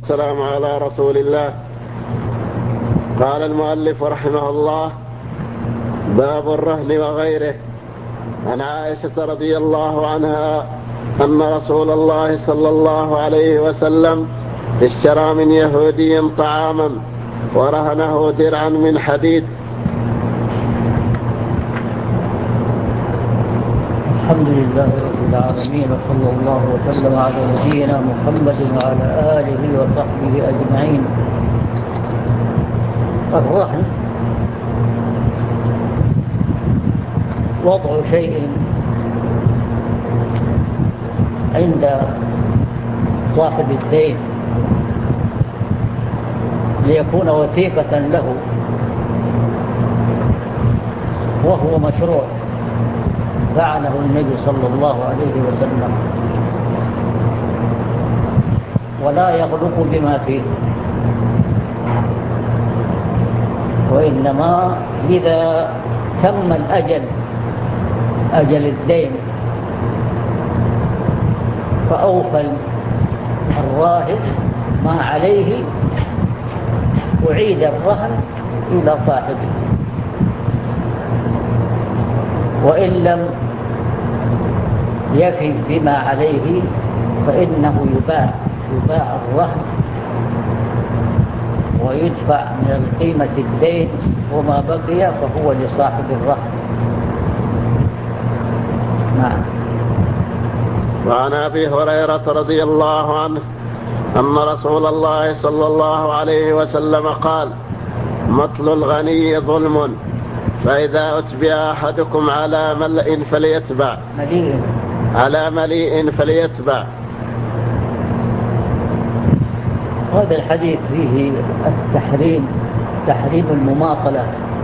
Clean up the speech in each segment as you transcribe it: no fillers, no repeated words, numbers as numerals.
والسلام على رسول الله. قال المؤلف رحمه الله: باب الرهن وغيره. عن عائشة رضي الله عنها أن رسول الله صلى الله عليه وسلم اشترى من يهودي طعاما ورهنه درعا من حديد. الحمد لله رب العالمين، وصلى الله وسلم على نبينا محمد وعلى آله وصحبه أجمعين. الرهن وضع شيء عند صاحب الدين ليكون وثيقة له، وهو مشروع فعله النبي صلى الله عليه وسلم، ولا يغلق بما فيه، وإنما إذا تم أجل الدين فأوفى الراهن ما عليه أعيد الرهن إلى صاحبه، وإن لم يفي بما عليه فإنه يباع الرهن ويدفع من قيمة الدين، وما بقي فهو لصاحب الرهن. نعم. وعن أبي هريرة رضي الله عنه أن رسول الله صلى الله عليه وسلم قال: مطل الغني ظلم، فإذا أتبع أحدكم على ملء فليتبع. هذا الحديث فيه تحريم المماطلة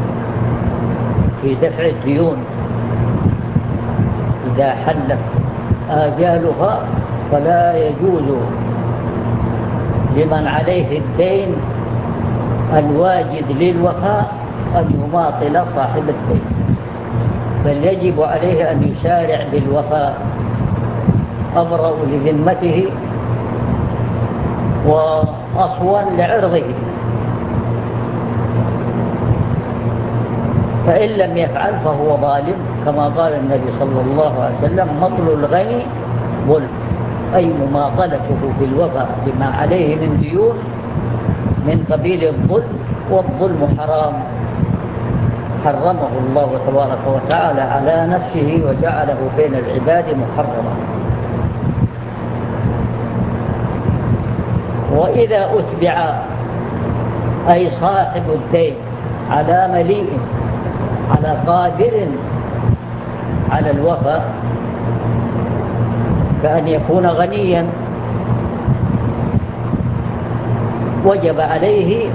في دفع الديون. إذا حلت آجالها فلا يجوز لمن عليه الدين الواجد للوفاء أن يماطل صاحب الدين، بل يجب عليه أن يسارع بالوفاء، أبرأ لذمته وأصون لعرضه. فإن لم يفعل فهو ظالم، كما قال النبي صلى الله عليه وسلم: مطل الغني ظلم، أي مماطلته بالوفاء بما عليه من ديون من قبيل الظلم، والظلم حرام حرمه الله تبارك وتعالى على نفسه وجعله بين العباد محرما. وإذا أتبع أي صاحب الدين على مليء، على قادر على الوفاء، كأن يكون غنيا، وجب عليه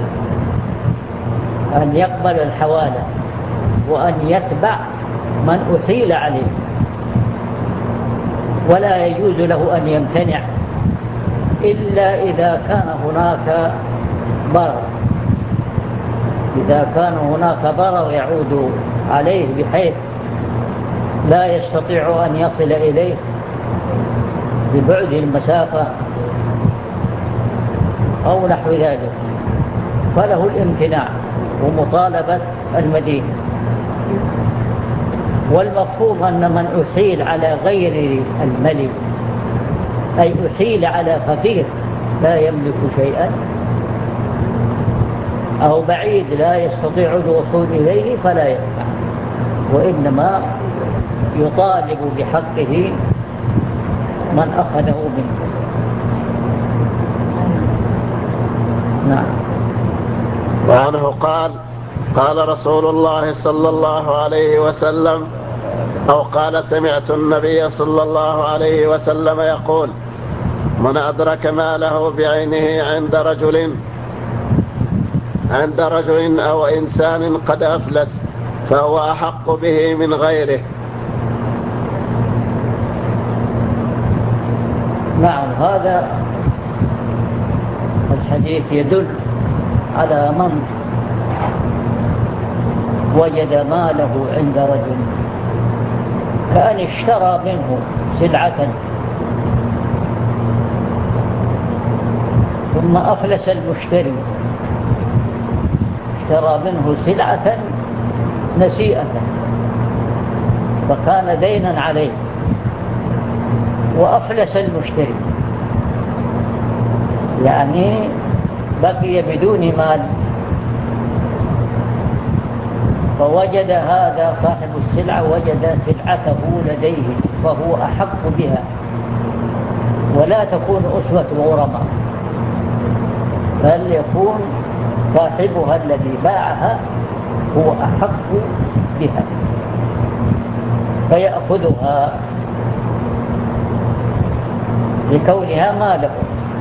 أن يقبل الحوالة وأن يتبع من أحيل عليه، ولا يجوز له أن يمتنع إلا إذا كان هناك ضرر. إذا كان هناك ضرر يعود عليه بحيث لا يستطيع أن يصل إليه ببعد المسافة أو نحو ذلك، فله الامتناع ومطالبة المدين. والمفهوم أن من أحيل على غير الملك، أي أحيل على فقير لا يملك شيئا أو بعيد لا يستطيع الوصول إليه، فلا يدفع، وإنما يطالب بحقه من أخذه منه. نعم. وعنه قال: قال رسول الله صلى الله عليه وسلم، أو قال: سمعت النبي صلى الله عليه وسلم يقول: من أدرك ماله بعينه عند رجل أو إنسان قد أفلس فهو أحق به من غيره. نعم. هذا الحديث يدل على من وجد ماله عند رجل، كأن اشترى منه سلعة ثم أفلس المشتري، اشترى منه سلعة نسيئة فكان دينا عليه، وأفلس المشتري يعني بقي بدون مال، فوجد هذا صاحب السلعة وجد سلعته لديه فهو أحق بها، ولا تكون أسوة الغرماء، بل يكون صاحبها الذي باعها هو أحق بها فيأخذها لكونها ماله.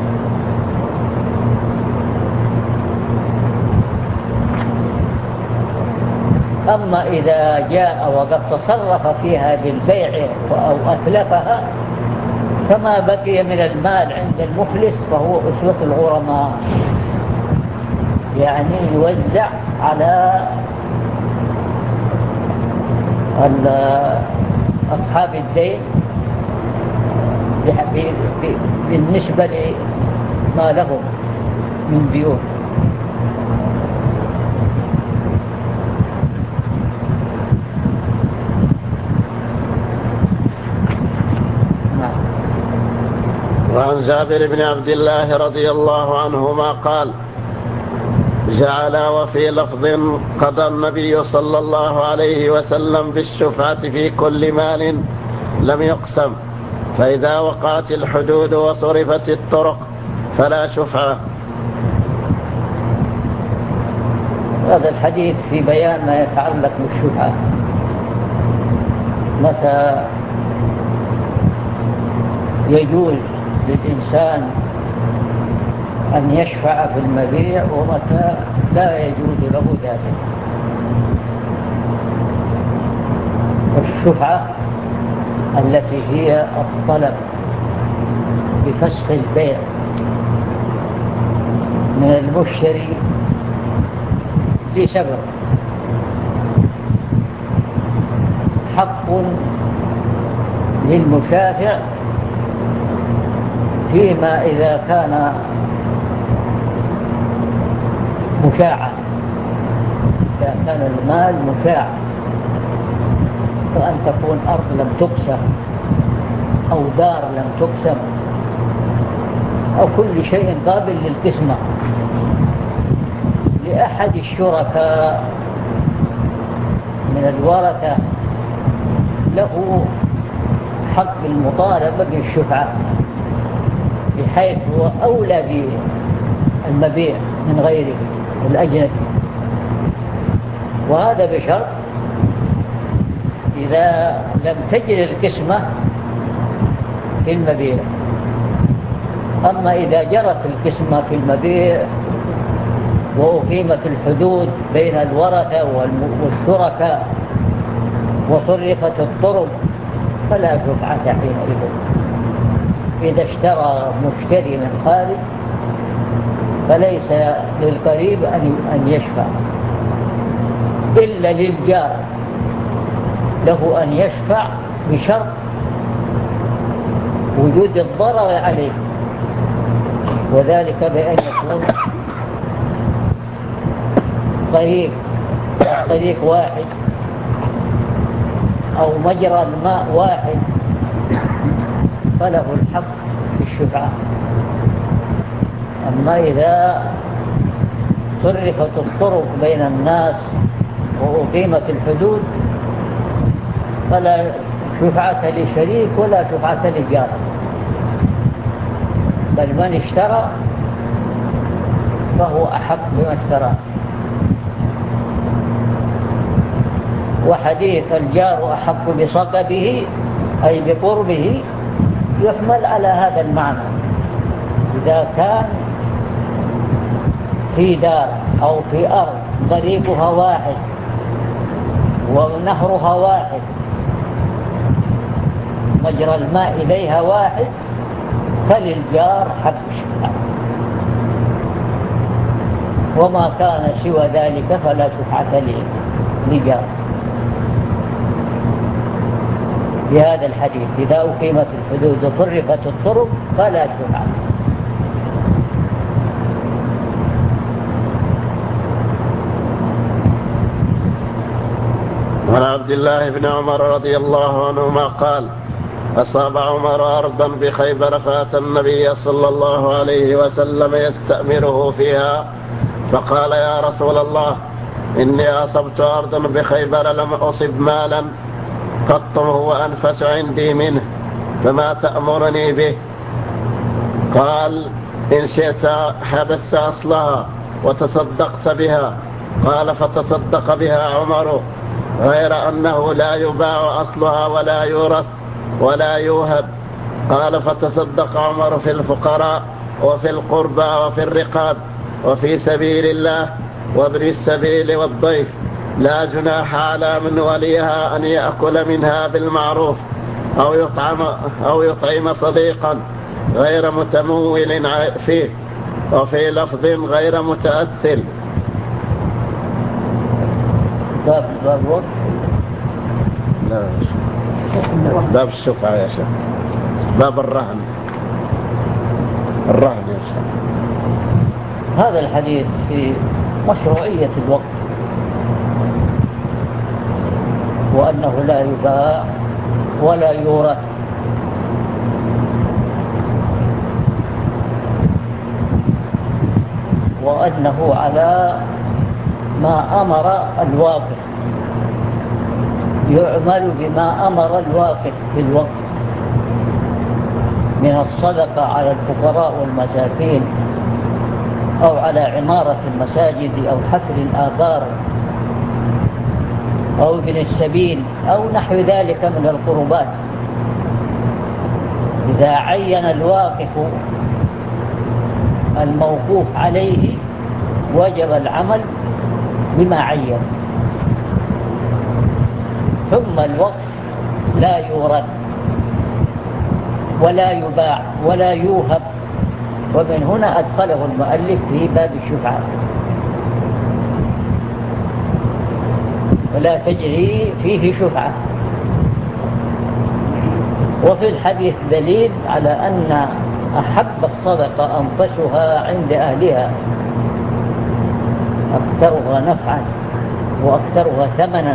أما إذا جاء وقد تصرف فيها بالبيع أو أتلفها فما بقي من المال عند المفلس فهو أسوة الغرماء، يعني يوزع على أصحاب الدين بالنسبة لما لهم من ديون. وعن جابر بن عبد الله رضي الله عنهما قال: جعل وفي لفظ قضى النبي صلى الله عليه وسلم بالشفعة في كل مال لم يقسم، فإذا وقعت الحدود وصرفت الطرق فلا شفعة. هذا الحديث في بيان ما يتعلق بالشفعة، متى يجوز للإنسان أن يشفع في المبيع ومتى لا يجوز له ذلك. الشفعة التي هي الطلب بفسخ البيع من المشتري لسبب، حق للمشافع فيما إذا كان مشاعا، إذا كان المال مشاع، فأن تكون أرض لم تقسم أو دار لم تقسم أو كل شيء قابل للقسمة لأحد الشركاء من الورثة، له حق المطالبة بالشفعة بحيث هو أولى بالمبيع من غيره الأجنبي، وهذا بشرط إذا لم تجري القسمة في المبيع. أما إذا جرت القسمة في المبيع وأقيمت الحدود بين الورثة والشركاء وصرفت الطرق فلا شفعة حينئذ. إذا اشترى مشتري من خارج فليس للقريب أن يشفع، إلا للجار له أن يشفع بشرط وجود الضرر عليه، وذلك بأن يكون طريق واحد أو مجرى الماء واحد فله الحق في الشفعة. أما إذا صرفت الطرق بين الناس وأقيمت الحدود فلا شفعة لشريك ولا شفعة لجار، بل من اشترى فهو أحق بما اشترى. وحديث الجار أحق بصقبه أي بقربه يحمل على هذا المعنى. إذا كان في دار أو في أرض ضريبها واحد ونهرها واحد، مجرى الماء إليها واحد، فللجار حق الشفعة، وما كان سوى ذلك فلا شفعة لجار. بهذا الحديث إذا أقيمت الحدود وصرفت الطرق فلا شفعة. عبد الله بن عمر رضي الله عنهما قال: أصاب عمر أرضا بخيبر فأتى النبي صلى الله عليه وسلم يستأمره فيها، فقال: يا رسول الله، إني أصبت أرضا بخيبر لم أصب مالا قط هو أنفس عندي منه، فما تأمرني به؟ قال: إن شئت حبست أصلها وتصدقت بها. قال: فتصدق بها عمر، غير أنه لا يباع أصلها ولا يورث ولا يوهب. قال: فتصدق عمر في الفقراء وفي القربى وفي الرقاب وفي سبيل الله وابن السبيل والضيف، لا جناح على من وليها أن يأكل منها بالمعروف أو يطعم صديقا غير متمول فيه، وفي لفظ غير متأثل. باب الشفعة يا شيخ، باب الرهن يا شيخ. هذا الحديث في مشروعية الوقت، وأنه لا يباع ولا يورث، وأنه على ما أمر الواقف، يعمل بما أمر الواقف في الوقت من الصدقة على الفقراء والمساكين، أو على عمارة المساجد، أو حفر الآبار، أو ابن السبيل، أو نحو ذلك من القربات. إذا عين الواقف الموقوف عليه وجب العمل بما عين. ثم الوقف لا يورث ولا يباع ولا يوهب، ومن هنا أدخله المؤلف في باب الشفعة، ولا تجري فيه شفعة. وفي الحديث دليل على أن أحب الصدقة أنفسها عند أهلها، أكثرها نفعا وأكثرها ثمنا،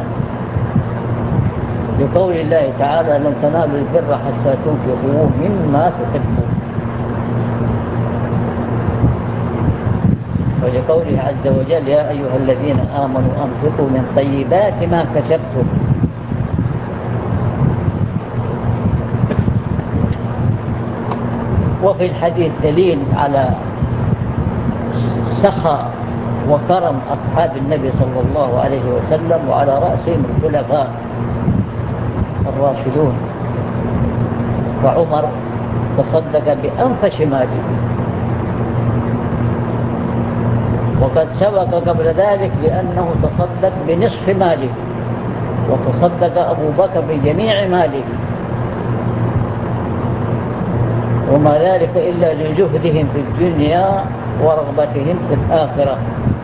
لقول الله تعالى: لن تنالوا البر حتى تنفقوا مما تحبون، ولقوله عز وجل: يا أيها الذين آمنوا أنفقوا من طيبات ما كسبتم. وفي الحديث دليل على سخاء وكرم أصحاب النبي صلى الله عليه وسلم، وعلى رأسهم الخلفاء الراشدون. وعمر تصدق بأنفس ماله، وقد سبق قبل ذلك بأنه تصدق بنصف ماله، وتصدق أبو بكر بجميع ماله، وما ذلك إلا لزهدهم في الدنيا ورغبتهم في الآخرة.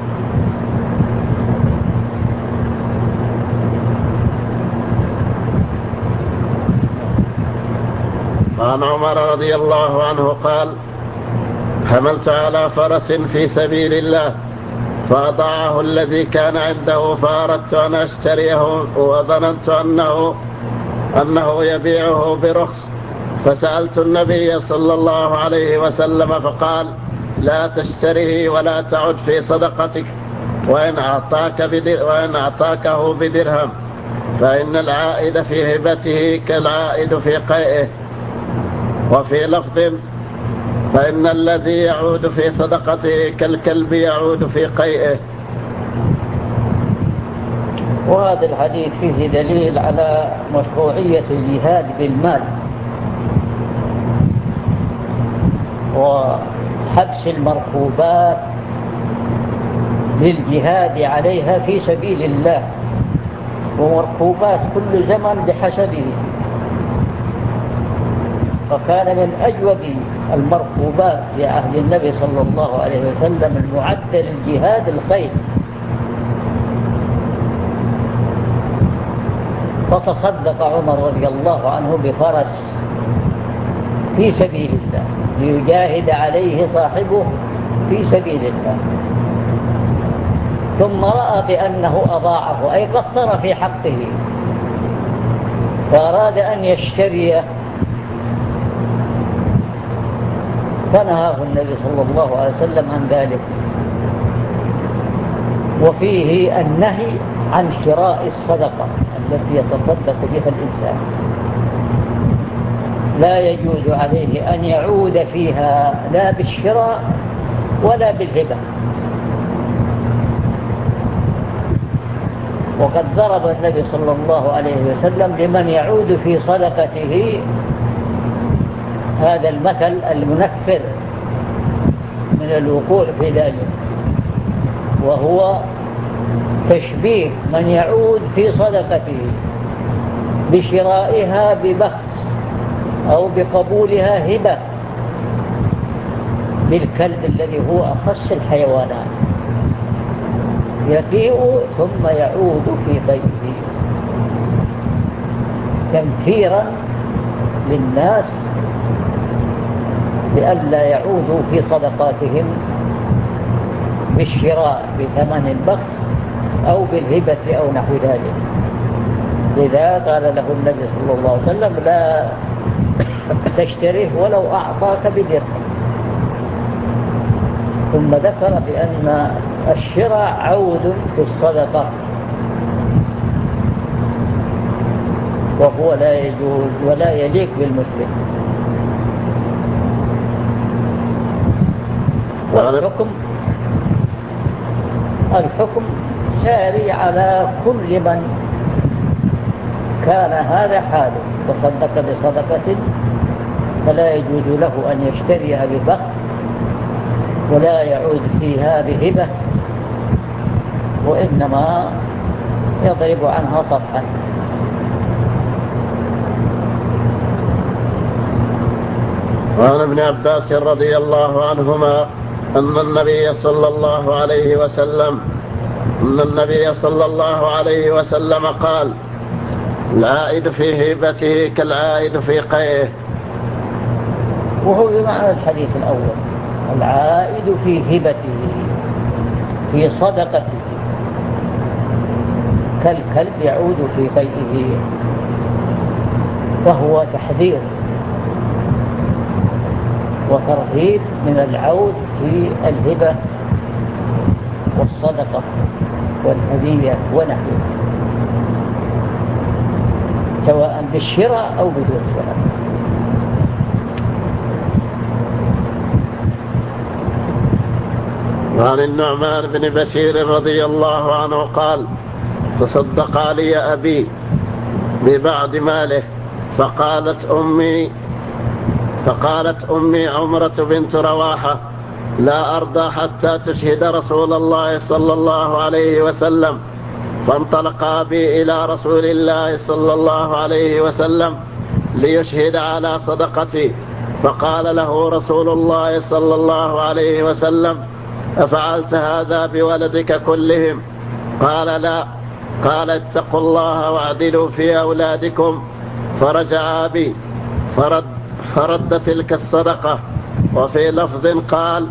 عن عمر رضي الله عنه قال: حملت على فرس في سبيل الله فأضاعه الذي كان عنده، فأردت أن أشتريه وظننت أنه يبيعه برخص، فسألت النبي صلى الله عليه وسلم فقال: لا تشتريه ولا تعد في صدقتك، وإن أعطاكه بدرهم فإن العائد في هبته كالعائد في قيئه. وفي لفظ: فإن الذي يعود في صدقته كالكلب يعود في قيئه. وهذا الحديث فيه دليل على مشروعية الجهاد بالمال، وحبس المركوبات للجهاد عليها في سبيل الله، ومركوبات كل زمن بحسبه. فكان من أجود المركوبات في عهد النبي صلى الله عليه وسلم المعدة للجهاد الخيل، فتصدق عمر رضي الله عنه بفرس في سبيل الله ليجاهد عليه صاحبه في سبيل الله، ثم رأى بأنه أضاعه، أي قصر في حقه، وأراد أن يشتري فنهاه النبي صلى الله عليه وسلم عن ذلك. وفيه النهي عن شراء الصدقة التي يتصدق بها الإنسان، لا يجوز عليه أن يعود فيها لا بالشراء ولا بالهبة. وقد ضرب النبي صلى الله عليه وسلم لمن يعود في صدقته هذا المثل المنفر من الوقوع في ذلك، وهو تشبيه من يعود في صدقته بشرائها ببخس أو بقبولها هبة بالكلب الذي هو أخص الحيوانات، يجيء ثم يعود في بيته تنفيرا للناس لئلا يعودوا في صدقاتهم بالشراء بثمن البخس أو بالهبة أو نحو ذلك. لذا قال له النبي صلى الله عليه وسلم لا تشتريه ولو أعطاك بدرهم. ثم ذكر بأن الشراء عود في الصدقة، وهو لا يجوز ولا يليق بالمسلم. الحكم ساري على كل من كان هذا حاله تصدق بصدقة فلا يجوز له أن يشتريها ببخس ولا يعود فيها بهبة، وإنما يضرب عنها صفحا. وعن ابن عباس رضي الله عنهما أن النبي صلى الله عليه وسلم قال: العائد في هبته كالعائد في قيئه. وهو بمعنى الحديث الأول، العائد في هبته في صدقته كالكلب يعود في قيئه، فهو تحذير وترهيب من العود في الهبة والصدقة والهدية ونحوها، سواء بالشراء أو بدون شراء. وعن النعمان بن بشير رضي الله عنه قال: تصدق لي أبي ببعض ماله، فقالت أمي عمرة بنت رواحة: لا أرضى حتى تشهد رسول الله صلى الله عليه وسلم. فانطلق أبي إلى رسول الله صلى الله عليه وسلم ليشهد على صدقتي، فقال له رسول الله صلى الله عليه وسلم: أفعلت هذا بولدك كلهم؟ قال: لا. قال: اتقوا الله واعدلوا في أولادكم. فرجع أبي فرد تلك الصدقة. وفي لفظ قال: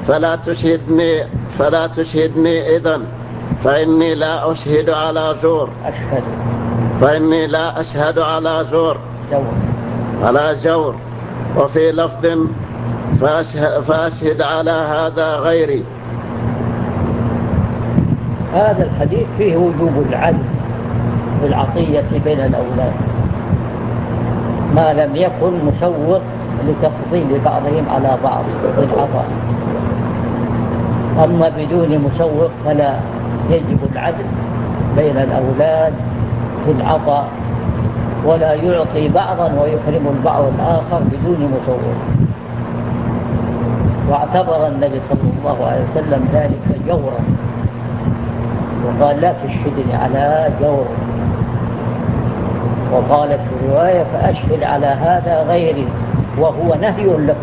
فلا تشهدني إذن، فإني لا أشهد على جور. وفي لفظ: فأشهد على هذا غيري. هذا الحديث فيه وجوب العدل في العطية بين الأولاد، ما لم يكن مسوغ لتفضيل بعضهم على بعض في العطاء. أما بدون مسوغ فلا يجب العدل بين الأولاد في العطاء، ولا يعطي بعضا ويحرم البعض الآخر بدون مسوغ. واعتبر النبي صلى الله عليه وسلم ذلك جورا، وقال: لا تشهدني على جور. وقال في رواية: فأشهد على هذا غيري، وهو نهي له.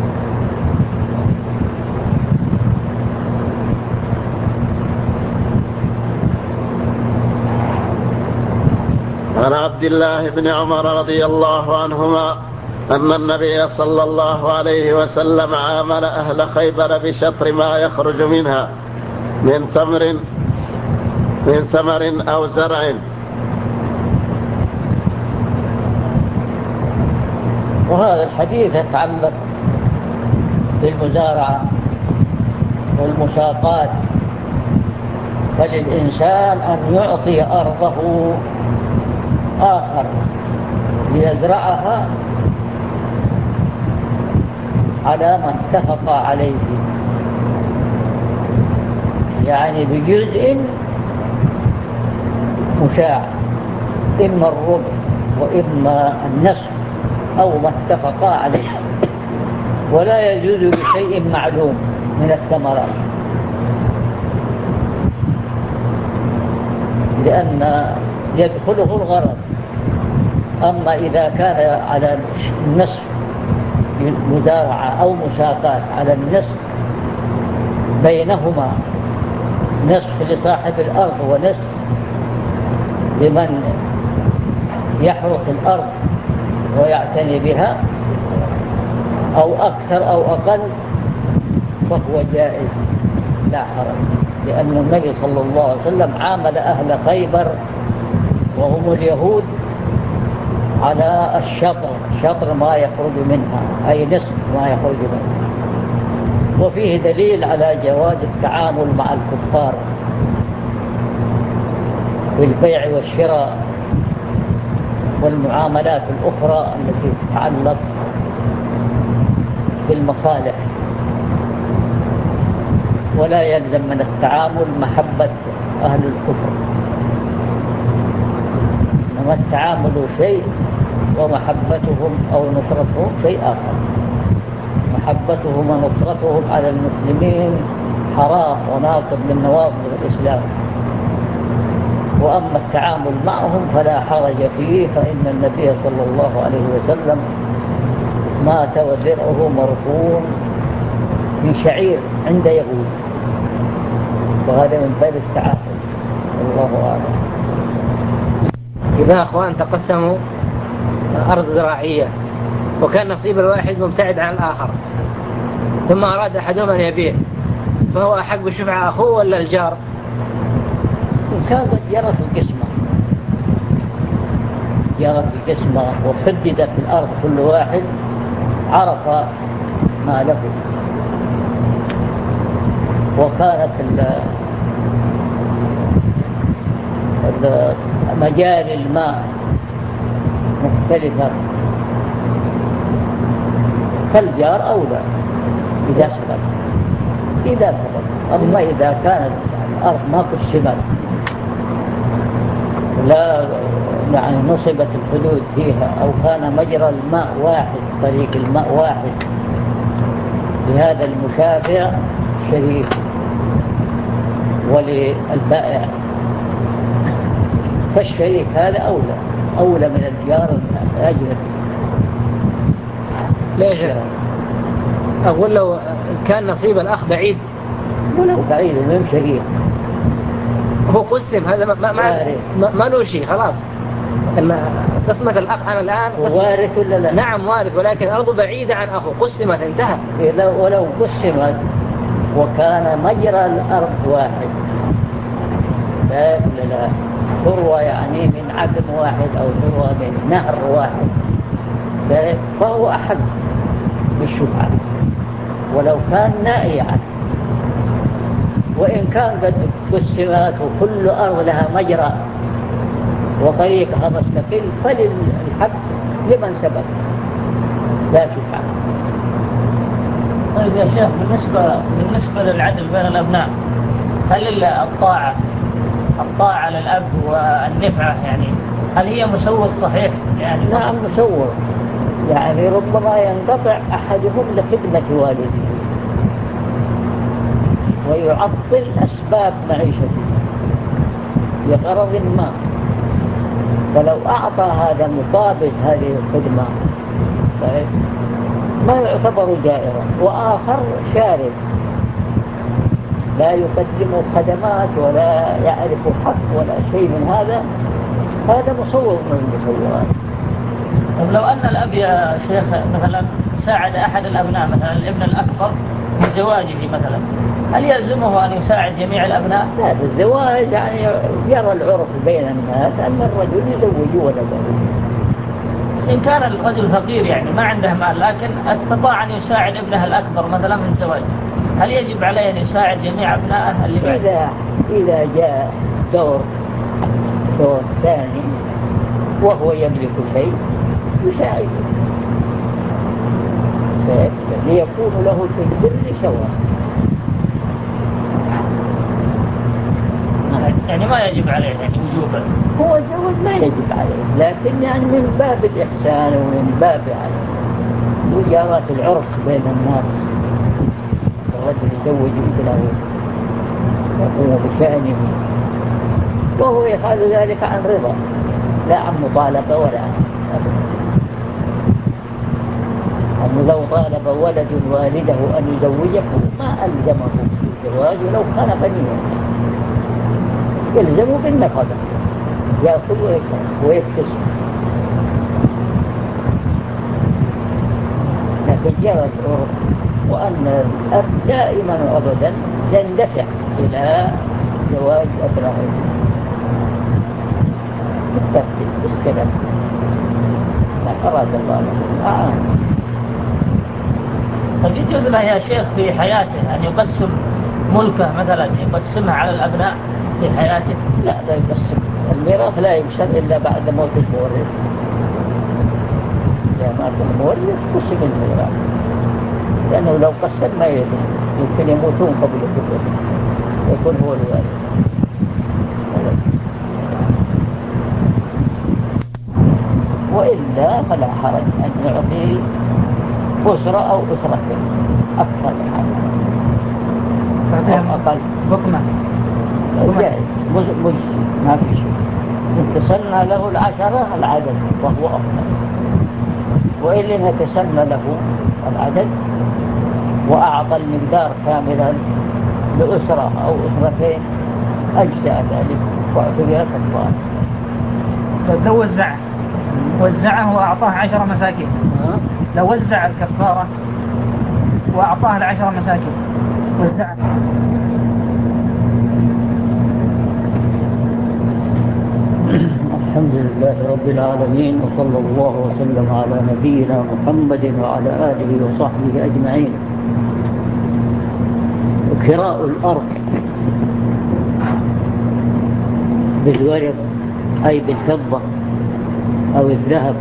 عن عبد الله بن عمر رضي الله عنهما أن النبي صلى الله عليه وسلم عامل أهل خيبر بشطر ما يخرج منها من ثمر أو زرع، وهذا الحديث يتعلق بالمزارعة والمساقات، فللإنسان أن يعطي أرضه آخر ليزرعها على ما اتفق عليه، يعني بجزء مشاع، إما الربع وإما النصف أو ما اتفقا عليه، ولا يجوز بشيء معلوم من الثمرات، لأن يدخله الغرض. أما إذا كان على النصف مزارعة أو مساقات على النصف، بينهما نصف لصاحب الأرض ونصف لمن يحرث الأرض ويعتني بها، أو أكثر أو أقل، فهو جائز لا حرج، لأن النبي صلى الله عليه وسلم عامل أهل خيبر وهم اليهود على الشطر، شطر ما يخرج منها، أي نصف ما يخرج منها. وفيه دليل على جواز التعامل مع الكفار بالبيع والشراء والمعاملات الأخرى التي تتعلق بالمصالح، ولا يلزم من التعامل محبة أهل الكفر، إنما التعامل شيء ومحبتهم أو نصرتهم شيء آخر. محبتهم ونصرتهم على المسلمين حرام وناقض من نواقض الإسلام، وأما التعامل معهم فلا حرج فيه، فإن النبي صلى الله عليه وسلم مات ودرعه مرهون في شعير عند يهود، وهذا من باب التعامل. الله أعلم. إذا أخوان تقسموا أرض زراعية وكان نصيب الواحد مبتعد عن الآخر، ثم أراد أحدهم أن يبيع، فهو أحق بالشفعة أخوه ولا الجار؟ إن كانت جرت القسمة، جرت القسمة وحددت الأرض، كل واحد عرف ما له، وكانت مجال الماء مختلفة، فالجار أولى إذا سبب. أما إذا كانت الأرض ما قسمت، لا يعني نصبت الحدود فيها، أو كان مجرى الماء واحد، طريق الماء واحد، لهذا المشافع شريك وللبائع، فالشريك هذا أولى من الجار الأجنبي. ليش؟ أقول لو كان نصيب الأخ بعيد، ولو بعيد من شريك هو قسم، هذا ما له شيء، خلاص. قسمة الأخ أنا الآن وارث ولا لا؟ نعم وارث، ولكن أرضه بعيدة عن أخوه، قسمت انتهى. ولو قسمت وكان مجرى الأرض واحد، لا ثروة يعني من عدم واحد أو ثروة من نهر واحد، فهو أحق بالشفعة ولو كان نائعا. وإن كان قد قسمت وكل أرض لها مجرى وطريقها مستقل، فللحق لمن سبق لا شفعة. طيب يا شيخ، بالنسبة للعدل بين الأبناء، هل الطاعة للأب والنفعة يعني هل هي مسوغ صحيح؟ يعني نعم مسوغ، يعني ربما ينقطع أحدهم لخدمة والده ويعطل أسباب معيشته لغرض ما، فلو أعطى هذا مقابل هذه الخدمة ما يعتبر جائرا، وآخر شارد لا يقدم خدمات ولا يعرف حق ولا شيء من هذا مصور من المصورات. طب لو أن الأب يا شيخ مثلا ساعد أحد الأبناء، مثلا الابن الأكبر في زواجه مثلا، هل يلزمه أن يساعد جميع الأبناء؟ لا، بالزواج يعني يرى العرف بين الناس أن الرجل يزوج ولده، بس إن كان الرجل فقير يعني ما عنده مال لكن استطاع أن يساعد ابنه الأكبر مثلا من زواج، هل يجب عليه أن يساعد جميع أبنائه اللي بعد؟ إذا جاء دور ثاني وهو يملك شيء يساعده ليكون له في البر سواء. يعني ما يجب عليه يعني وجوبا، هو الزواج ما يجب عليه، لكن يعني من باب الإحسان ومن باب يعني مجاراة العرف بين الناس. الرجل يزوج ابنه يقوم بشأنه وهو يفعل ذلك عن رضا لا عن مطالبة ولا أنه لو طالب ولد والده أن يزوجه ما ألزمه بالزواج ولو كان غنيا، يلزمه بالنفقة، يأخذ ويكتسب. لكن جرى العرف وأن الأب دائما وأبدا يندفع إلى زواج أبنائه بالترتيب بالسلام ما أراد الله له. طيب يجوز له يا شيخ في حياته أن يقسم ملكه مثلا يقسمها على الأبناء في حياته؟ لا يقسم الميراث، لا يقسم إلا بعد موت المورث. إذا مات المورث قسم الميراث، لأنه لو قسم ما يمكن يموتون قبل الكفر يكون هو الوارث. وإلا فلا حرج أن يعطي أسرة أو أسرتين أكثر من هذا أو أقل حكمة جائز ما في شيء. إن تسنى له 10 العدد وهو أفضل، وإن لم يتسنى له العدد وأعطى المقدار كاملا لأسرة أو أسرتين أجزاء ذلك واعتبر كفارة. لو وزعه وأعطاه 10 مساكين، لو وزع الكفارة وأعطاه 10 مساكين وزعه. الحمد لله رب العالمين، وصلى الله وسلم على نبينا محمد وعلى آله وصحبه أجمعين. كراء الأرض بالورق أي بالفضة أو الذهب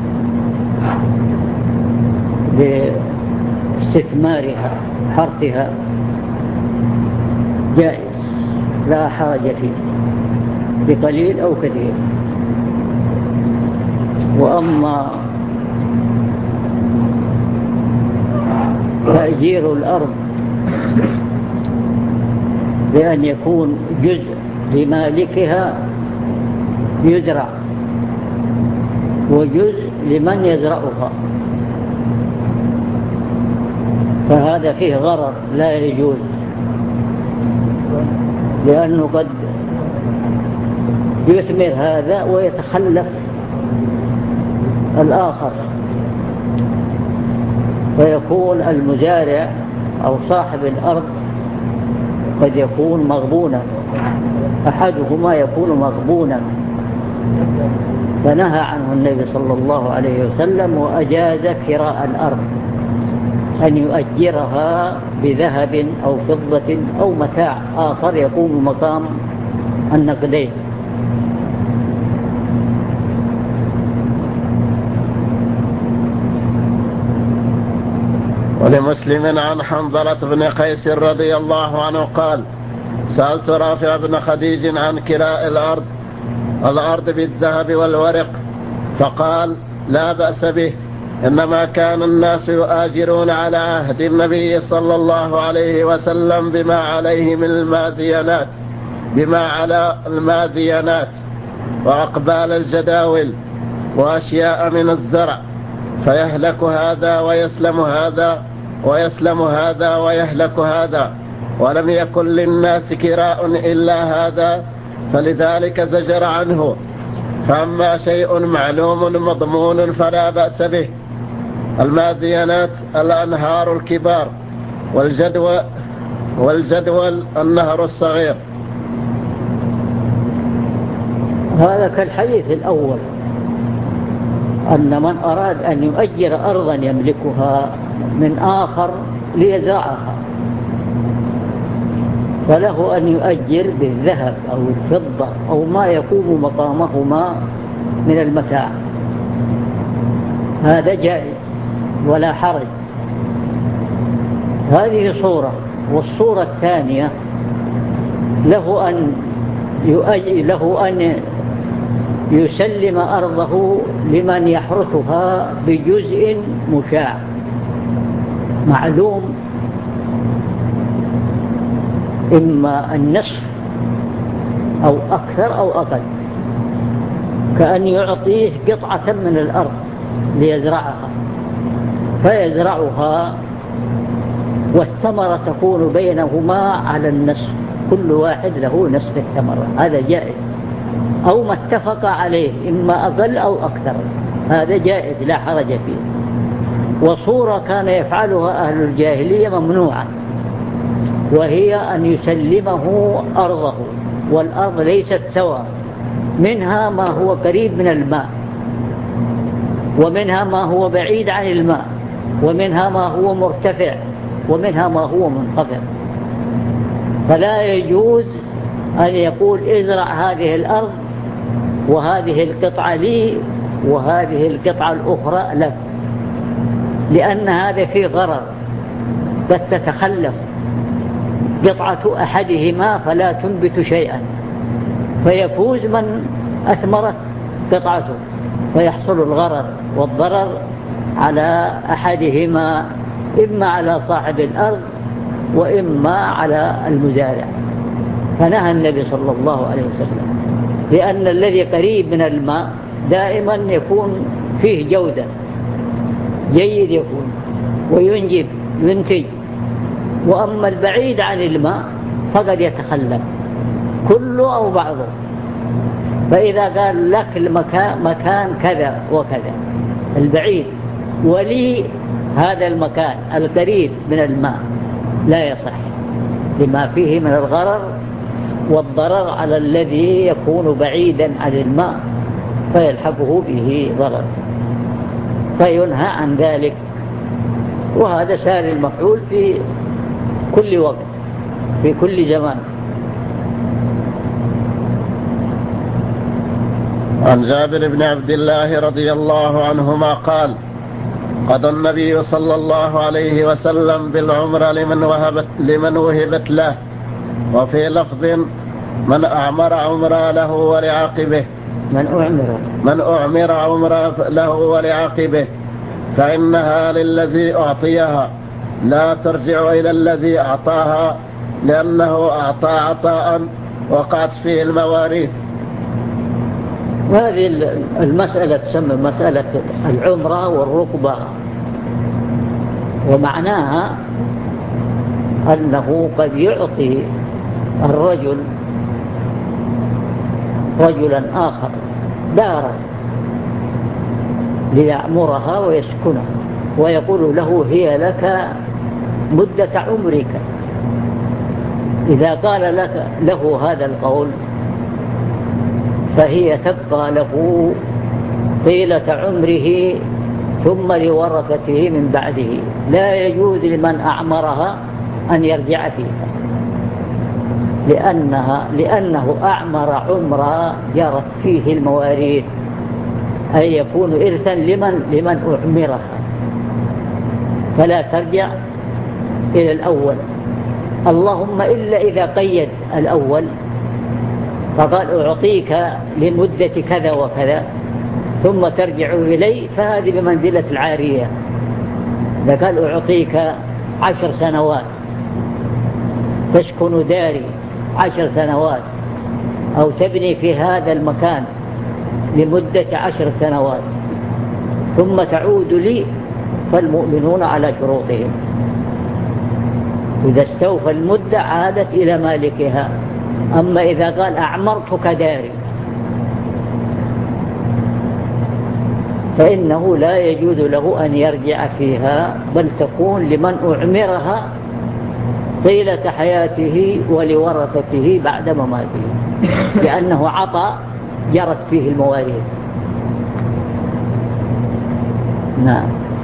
باستثمارها حرثها جائز لا حاجة فيه بقليل أو كثير. وأما تأجير الأرض بأن يكون جزء لمالكها يزرع وجزء لمن يزرعها، فهذا فيه غرر لا يجوز، لأنه قد يثمر هذا ويتخلف الآخر، فيكون المزارع أو صاحب الأرض قد يكون مغبونا، أحدهما يكون مغبونا، فنهى عنه النبي صلى الله عليه وسلم وأجاز كراء الأرض أن يؤجرها بذهب أو فضة أو متاع آخر يقوم مقام النقدين. ولمسلم عن حنظلة بن قيس رضي الله عنه قال: سألت رافع بن خديج عن كراء الأرض بالذهب والورق، فقال: لا بأس به، إنما كان الناس يؤاجرون على عهد النبي صلى الله عليه وسلم بما على الماذينات وأقبال الجداول وأشياء من الزرع، فيهلك هذا ويسلم هذا ويسلم هذا ويهلك هذا، ولم يكن للناس كراء إلا هذا، فلذلك زجر عنه. فأما شيء معلوم مضمون فلا بأس به. الماذينات الأنهار الكبار، والجدول النهر الصغير. هذا كالحديث الأول، أن من أراد أن يؤجر أرضا يملكها من آخر ليزرعها فله أن يؤجر بالذهب أو الفضة أو ما يقوم مقامهما من المتاع، هذا جائز ولا حرج. هذه صورة. والصورة الثانية له أن يسلم أرضه لمن يحرثها بجزء مشاع معلوم، إما النصف أو أكثر أو أقل، كأن يعطيه قطعة من الأرض ليزرعها فيزرعها والثمرة تكون بينهما على النصف، كل واحد له نصف الثمرة، هذا جائز. أو ما اتفق عليه إما أقل أو أكثر، هذا جائز لا حرج فيه. وصورة كان يفعلها أهل الجاهلية ممنوعة، وهي أن يسلمه أرضه، والأرض ليست سواء، منها ما هو قريب من الماء ومنها ما هو بعيد عن الماء ومنها ما هو مرتفع ومنها ما هو منخفض، فلا يجوز أن يقول ازرع هذه الأرض وهذه القطعة لي وهذه القطعة الأخرى لك، لأن هذا فيه غرر، قد تتخلف قطعة أحدهما فلا تنبت شيئا فيفوز من أثمرت قطعته، فيحصل الغرر والضرر على أحدهما، إما على صاحب الأرض وإما على المزارع. فنهى النبي صلى الله عليه وسلم، لأن الذي قريب من الماء دائما يكون فيه جودة، جيد يكون وينجب ينتج، وأما البعيد عن الماء فقد يتخلف كله أو بعضه. فإذا قال لك مكان كذا وكذا البعيد ولي هذا المكان القريب من الماء لا يصح، لما فيه من الغرر والضرر على الذي يكون بعيدا عن الماء فيلحقه به ضرر، فينهى عن ذلك. وهذا سار المفعول في كل وقت في كل زمان. عن جابر بن عبد الله رضي الله عنهما قال: قضى النبي صلى الله عليه وسلم بالعمرة لمن وهبت له، وفي لفظ: من أعمر عمرة له ولعاقبه، من أعمر عمرة له ولعاقبه، فإنها للذي أعطيها لا ترجع إلى الذي أعطاها، لأنه أعطى عطاء وقعت فيه المواريث. وهذه المسألة تسمى مسألة العمرة والركبة، ومعناها أنه قد يعطي الرجل رجلا آخر دارا ليعمرها ويسكنها، ويقول له هي لك مدة عمرك. إذا قال له هذا القول فهي تبقى له طيلة عمره ثم لورثته من بعده، لا يجوز لمن أعمرها أن يرجع فيها، لأنه أعمر عمرا جرت فيه المواريث، أي يكون إرثا لمن أعمرها، فلا ترجع إلى الأول، اللهم إلا إذا قيد الأول فقال أعطيك لمدة كذا وكذا ثم ترجع إلي، فهذه بمنزلة العارية. إذا قال أعطيك 10 سنوات تسكن داري 10 سنوات أو تبني في هذا المكان لمدة 10 سنوات ثم تعود لي، فالمؤمنون على شروطهم، إذا استوفى المدة عادت إلى مالكها. أما إذا قال أعمرتك داري فإنه لا يجوز له أن يرجع فيها، بل تكون لمن أعمرها طيلة حياته ولورثته بعد مماته، لأنه عطى جرت فيه المواريث. نعم.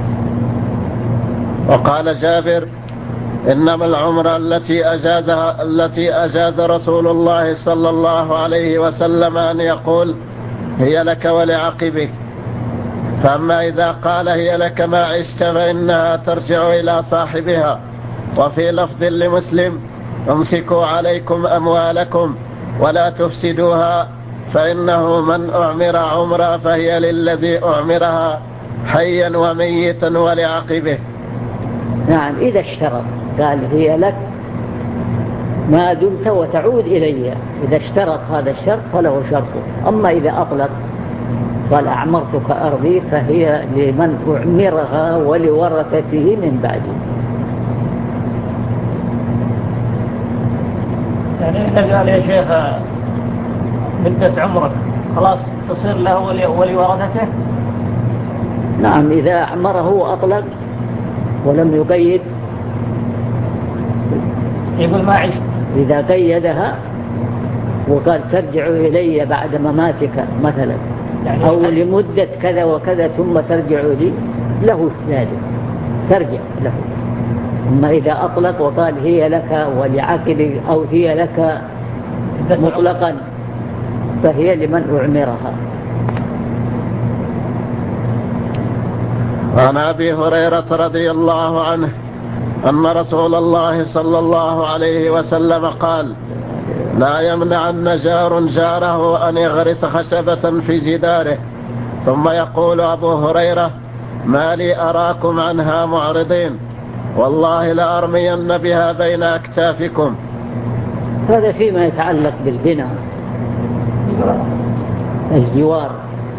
وقال جابر: إنما العمرة التي أجاز رسول الله صلى الله عليه وسلم أن يقول: هي لك ولعقبك. فأما إذا قال: هي لك ما عشت، فإنها ترجع إلى صاحبها. وفي لفظ لمسلم: امسكوا عليكم أموالكم ولا تفسدوها، فإنه من أعمر عمرة فهي للذي أعمرها حيا وميتا ولعقبه. نعم. إذا اشترط قال: هي لك ما دمت وتعود إلي، إذا اشترط هذا الشرط فله شرطه. أما إذا أطلق قال: أعمرتك أرضي، فهي لمن أعمرها ولورثته من بعده. يعني إذا قال: يا شيخ مدة عمرك خلاص تصير له ولورثته؟ نعم. إذا أعمره وأطلق ولم يقيد، يقول ما عشت. إذا قيدها وقال: ترجع إلي بعد مماتك مثلا، يعني أو لمدة كذا وكذا ثم ترجع لي، له ذلك، ترجع له. أما إذا أطلق وقال: هي لك ولعقبك، أو هي لك مطلقا، فهي لمن أعمرها. عن أبي هريرة رضي الله عنه أن رسول الله صلى الله عليه وسلم قال: لا يمنعن جار جاره أن يغرس خشبة في جداره. ثم يقول أبو هريرة: ما لي أراكم عنها معرضين، والله لأرمين بها بين أكتافكم. هذا فيما يتعلق بالبناء، الجوار.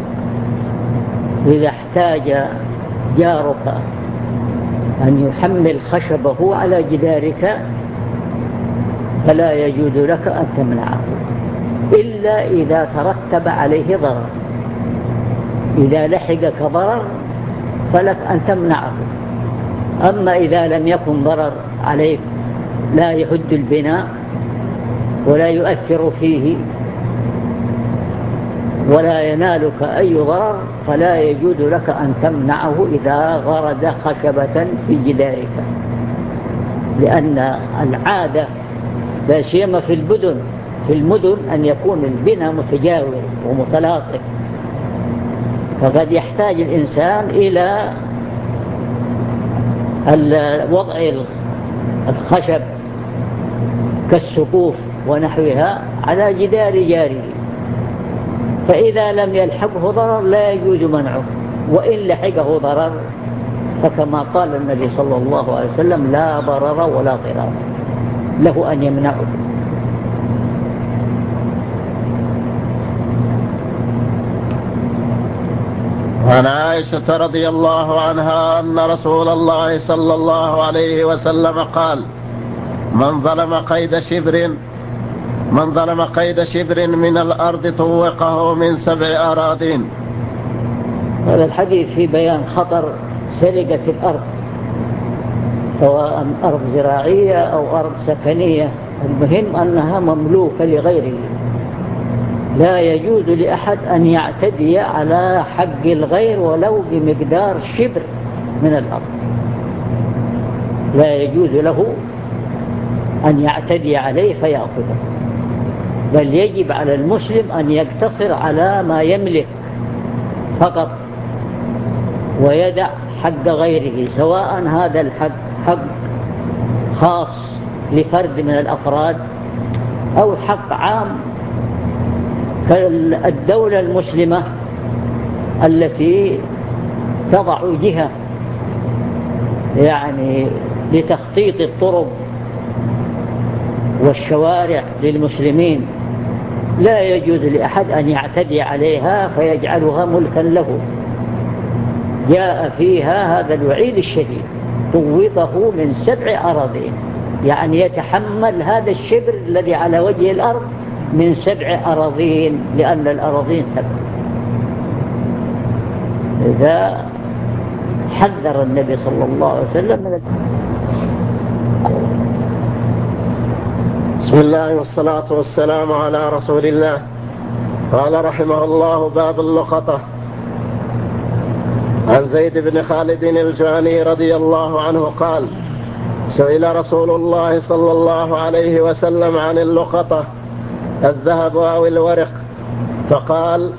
إذا احتاج جارك أن يحمل خشبه على جدارك فلا يجوز لك أن تمنعه، إلا إذا ترتب عليه ضرر. إذا لحقك ضرر فلك أن تمنعه. أما إذا لم يكن ضرر عليك، لا يهد البناء ولا يؤثر فيه ولا ينالك أي ضرر، فلا يجوز لك أن تمنعه إذا غرد خشبة في جدارك. لأن العادة لا سيما في المدن أن يكون البناء متجاور ومتلاصق، فقد يحتاج الإنسان إلى وضع الخشب كالسقوف ونحوها على جدار جاره، فإذا لم يلحقه ضرر لا يجوز منعه، وإن لحقه ضرر فكما قال النبي صلى الله عليه وسلم: لا ضرر ولا ضرار، له أن يمنعه. عن عائشة رضي الله عنها أن رسول الله صلى الله عليه وسلم قال: من ظلم قيد شبر من الأرض طوقه من 7 أراضين. هذا الحديث في بيان خطر سرقة الأرض، سواء أرض زراعية أو أرض سكنية، المهم أنها مملوكة لغيره. لا يجوز لأحد أن يعتدي على حق الغير ولو بمقدار شبر من الأرض، لا يجوز له أن يعتدي عليه فيأخذه، بل يجب على المسلم أن يقتصر على ما يملك فقط ويدع حق غيره، سواء هذا الحق حق خاص لفرد من الأفراد أو حق عام كالدولة المسلمة التي تضع جهة يعني لتخطيط الطرق والشوارع للمسلمين، لا يجوز لأحد أن يعتدي عليها فيجعلها ملكا له. جاء فيها هذا الوعيد الشديد: طوقه من 7 أراضين، يعني يتحمل هذا الشبر الذي على وجه الأرض من 7 أراضين، لأن الأراضين 7. إذا حذر النبي صلى الله عليه وسلم من بسم الله والصلاة والسلام على رسول الله. قال رحمه الله: باب اللقطة. عن عن زيد بن خالد الجهني رضي الله عنه قال: سئل رسول الله صلى الله عليه وسلم عن اللقطة الذهب أو الورق فقال: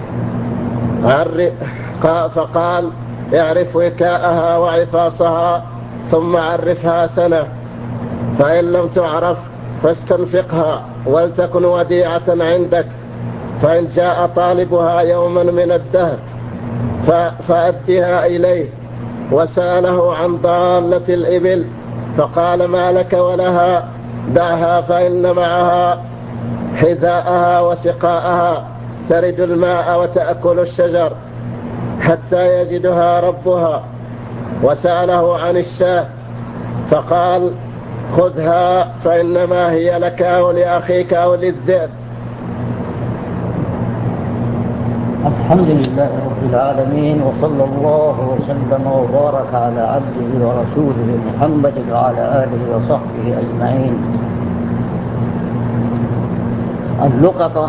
اعرف وكاءها وعفاصها ثم عرفها سنة، فإن لم تعرف فاستنفقها ولتكن وديعة عندك، فإن جاء طالبها يوما من الدهر فأدها إليه. وسأله عن ضالة الإبل فقال: ما لك ولها؟ دعها فإن معها حذاءها وسقاءها، ترد الماء وتأكل الشجر حتى يجدها ربها. وسأله عن الشاة فقال: خذها فإنما هي لك أو لأخيك أو للذئب. الحمد لله رب العالمين، وصلى الله وسلم وبارك على عبده ورسوله محمد وعلى آله وصحبه أجمعين. اللقطة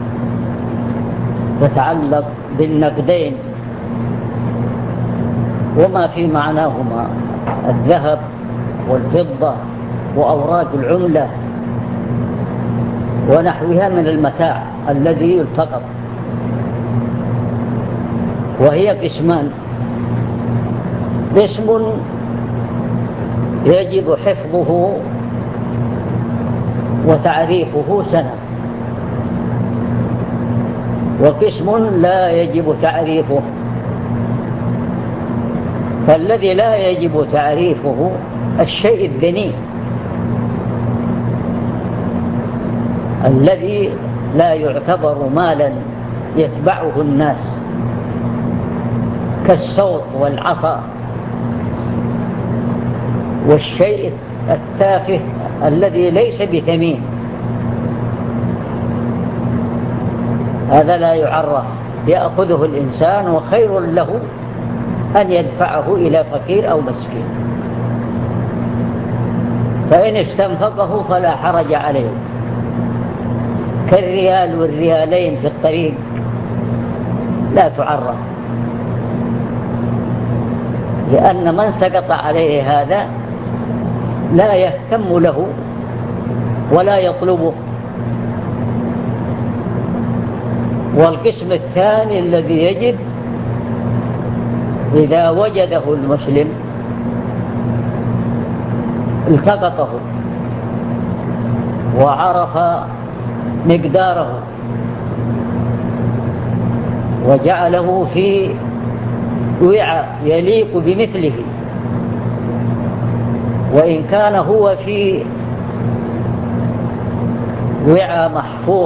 تتعلق بالنقدين وما في معناهما: الذهب والفضة وأوراق العملة ونحوها من المتاع الذي يلتقط. وهي قسمان: قسم يجب حفظه وتعريفه سنة، وقسم لا يجب تعريفه. فالذي لا يجب تعريفه الشيء الذني الذي لا يعتبر مالا يتبعه الناس، كالصوت والعصا. والشيء التافه الذي ليس بثمين هذا لا يعرف، يأخذه الإنسان وخير له أن يدفعه إلى فقير أو مسكين، فإن استنفقه فلا حرج عليه، كالريال والريالين في الطريق لا تعرف، لأن من سقط عليه هذا لا يهتم له ولا يطلبه. والقسم الثاني الذي يجب إذا وجده المسلم التقطه وعرف مقداره وجعله في وعاء يليق بمثله، وإن كان هو في وعاء محفوظ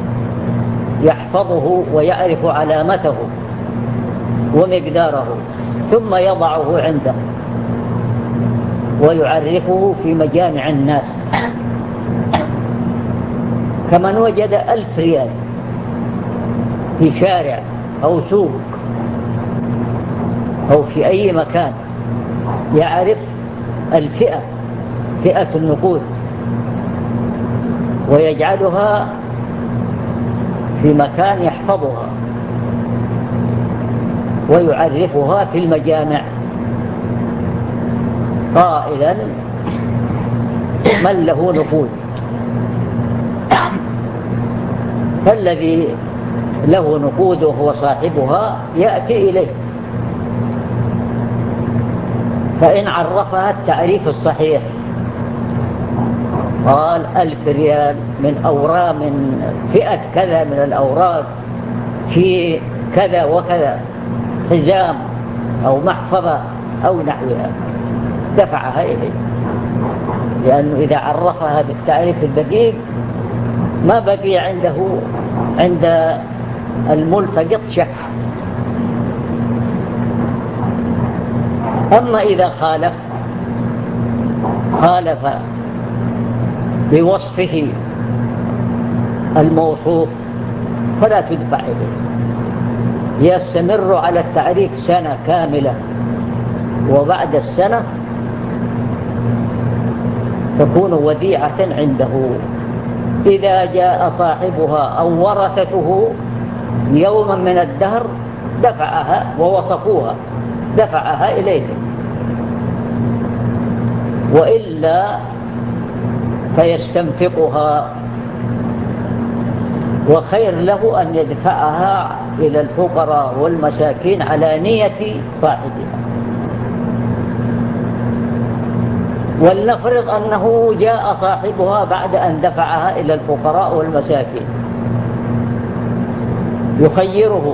يحفظه ويعرف علامته ومقداره، ثم يضعه عنده ويعرفه في مجامع الناس، كمن وجد 1000 ريال في شارع أو سوق أو في أي مكان، يعرف الفئة، فئة النقود، ويجعلها في مكان يحفظها ويعرفها في المجامع قائلا: من له نقود. فالذي له نقود وهو صاحبها يأتي إليه، فإن عرفها التعريف الصحيح قال 1000 ريال من أوراق، من فئة كذا من الأوراق في كذا وكذا، حزام أو محفظة أو نحوها، دفعها إليه، لأنه إذا عرفها بالتعريف الدقيق ما بقي عنده عند الملتقط شك. أما إذا خالف بوصفه الموصوف فلا تدفع إليه، يستمر على التعريف سنة كاملة، وبعد السنة تكون وديعة عنده. إذا جاء صاحبها أو ورثته يوما من الدهر دفعها ووصفوها دفعها إليه، وإلا فيستنفقها، وخير له أن يدفعها إلى الفقراء والمساكين على نية صاحبها. ولنفرض أنه جاء صاحبها بعد أن دفعها إلى الفقراء والمساكين، يخيره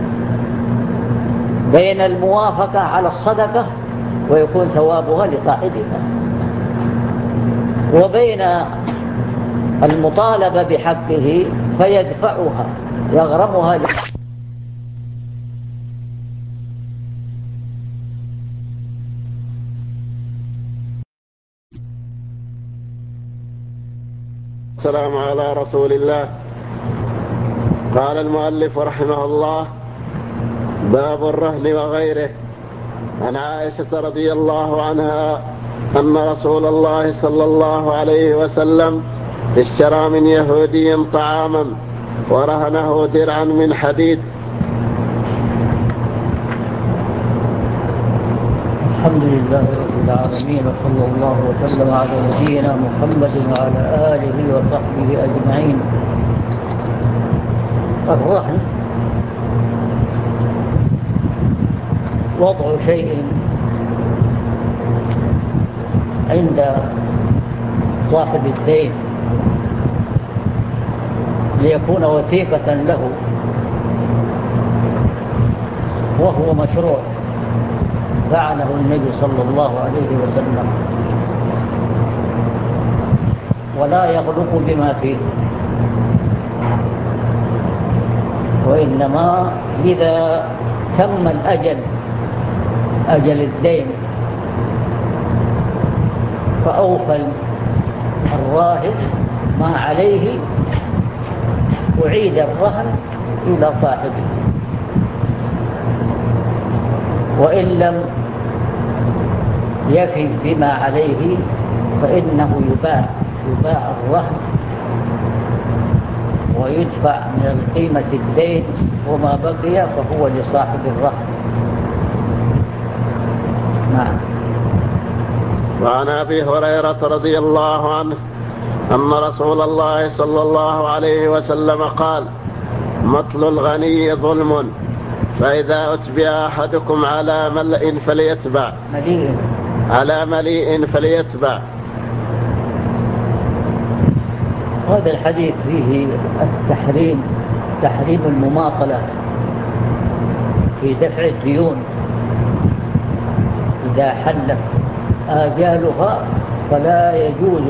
بين الموافقة على الصدقة ويكون ثوابها لصاحبها، وبين المطالبة بحقه فيدفعها يغرمها. السلام على رسول الله. قال المؤلف رحمه الله: باب الرهن وغيره. عن عائشة رضي الله عنها أن رسول الله صلى الله عليه وسلم اشترى من يهودي طعاما ورهنه درعا من حديد. الحمد لله رب العالمين، وصلى الله وسلم على نبينا محمد وعلى آله وصحبه أجمعين. الرهن وضع شيء عند صاحب الدين ليكون وثيقة له، وهو مشروع فعله النبي صلى الله عليه وسلم، ولا يغلق بما فيه، وإنما إذا تم أجل الدين فأوفى الراهن ما عليه أعيد الرهن إلى صاحبه، وإن لم يفي بما عليه فإنه يباع الرهن ويدفع من قيمة الدين، وما بقي فهو لصاحب الرهن. نعم. وعن أبي هريرة رضي الله عنه أن رسول الله صلى الله عليه وسلم قال: مطل الغني ظلم، فإذا أتبع أحدكم على ملء فليتبع على مليء فليتبع. هذا الحديث فيه تحريم المماطلة في دفع الديون إذا حلت آجالها، فلا يجوز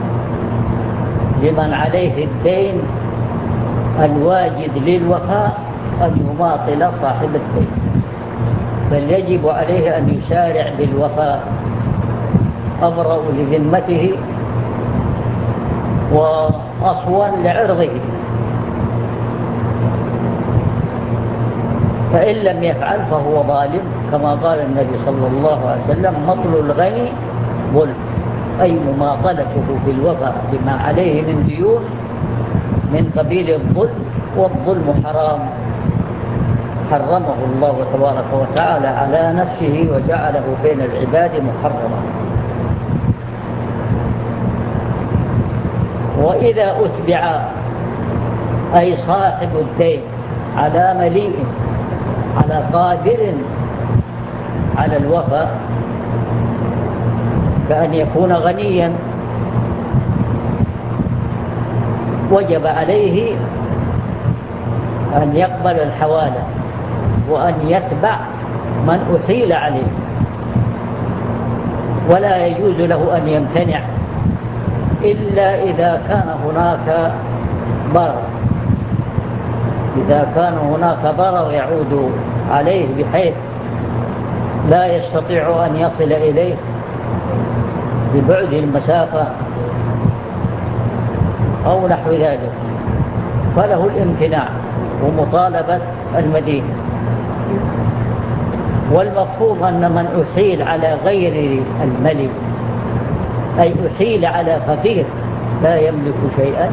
لمن عليه الدين الواجد للوفاء أن يماطل صاحب الدين، بل يجب عليه أن يسارع بالوفاء، أبرأ لذمته وأصون لعرضه. فإن لم يفعل فهو ظالم، كما قال النبي صلى الله عليه وسلم: مطل الغني ظلم، أي مماطلته في الوفاء بما عليه من ديون من قبيل الظلم، والظلم حرام حرمه الله تبارك وتعالى على نفسه وجعله بين العباد محرما. وإذا أتبع أي صاحب الدين على مليء، على قادر على الوفاء، كأن يكون غنيا، وجب عليه أن يقبل الحوالة وأن يتبع من أحيل عليه، ولا يجوز له أن يمتنع إلا إذا كان هناك ضرر، إذا كان هناك ضرر يعود عليه بحيث لا يستطيع أن يصل إليه ببعد المسافة أو نحو ذلك، فله الامتناع ومطالبة المدين. والمفهوم أن من أحيل على غير الملك، أي أحيل على فقير لا يملك شيئا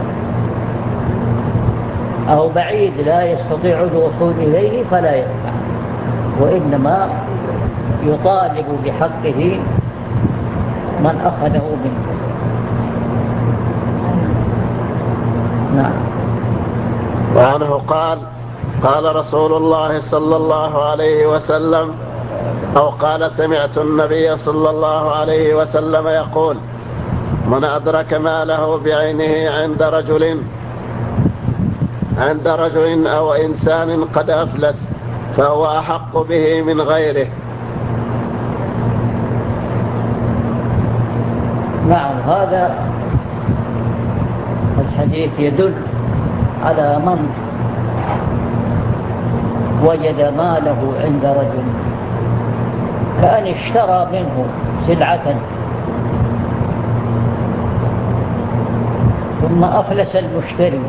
أو بعيد لا يستطيع الوصول إليه، فلا يدفع، وإنما يطالب بحقه من أخذه منه. نعم. وعنه قال قال رسول الله صلى الله عليه وسلم أو قال سمعت النبي صلى الله عليه وسلم يقول: من أدرك ماله بعينه عند رجل أو إنسان قد أفلس فهو أحق به من غيره. نعم. هذا الحديث يدل على من وجد ماله عند رجل كأن اشترى منه سلعة ثم أفلس المشتري،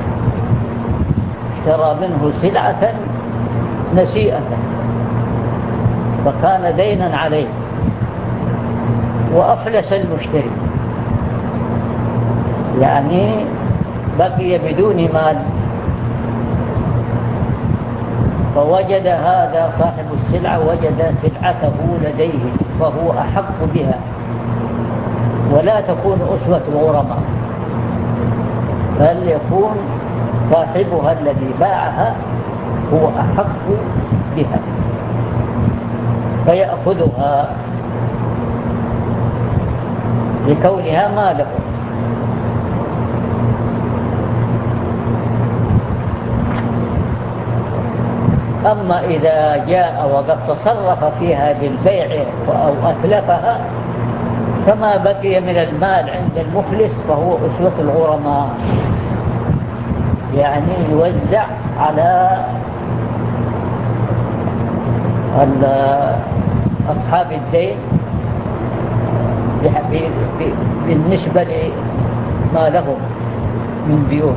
اشترى منه سلعة نسيئة فكان دينا عليه وأفلس المشتري، يعني بقي بدون مال، فوجد هذا صاحب السلعة وجد سلعته لديه فهو أحق بها، ولا تكون أسوة الغرماء، بل يكون صاحبها الذي باعها هو أحق بها فيأخذها لكونها ماله. أما إذا جاء وقد تصرف فيها بالبيع أو أتلفها فما بقي من المال عند المفلس فهو أسوة الغرماء، يعني يوزع على أصحاب الدين بالنسبة لما لهم من بيوت.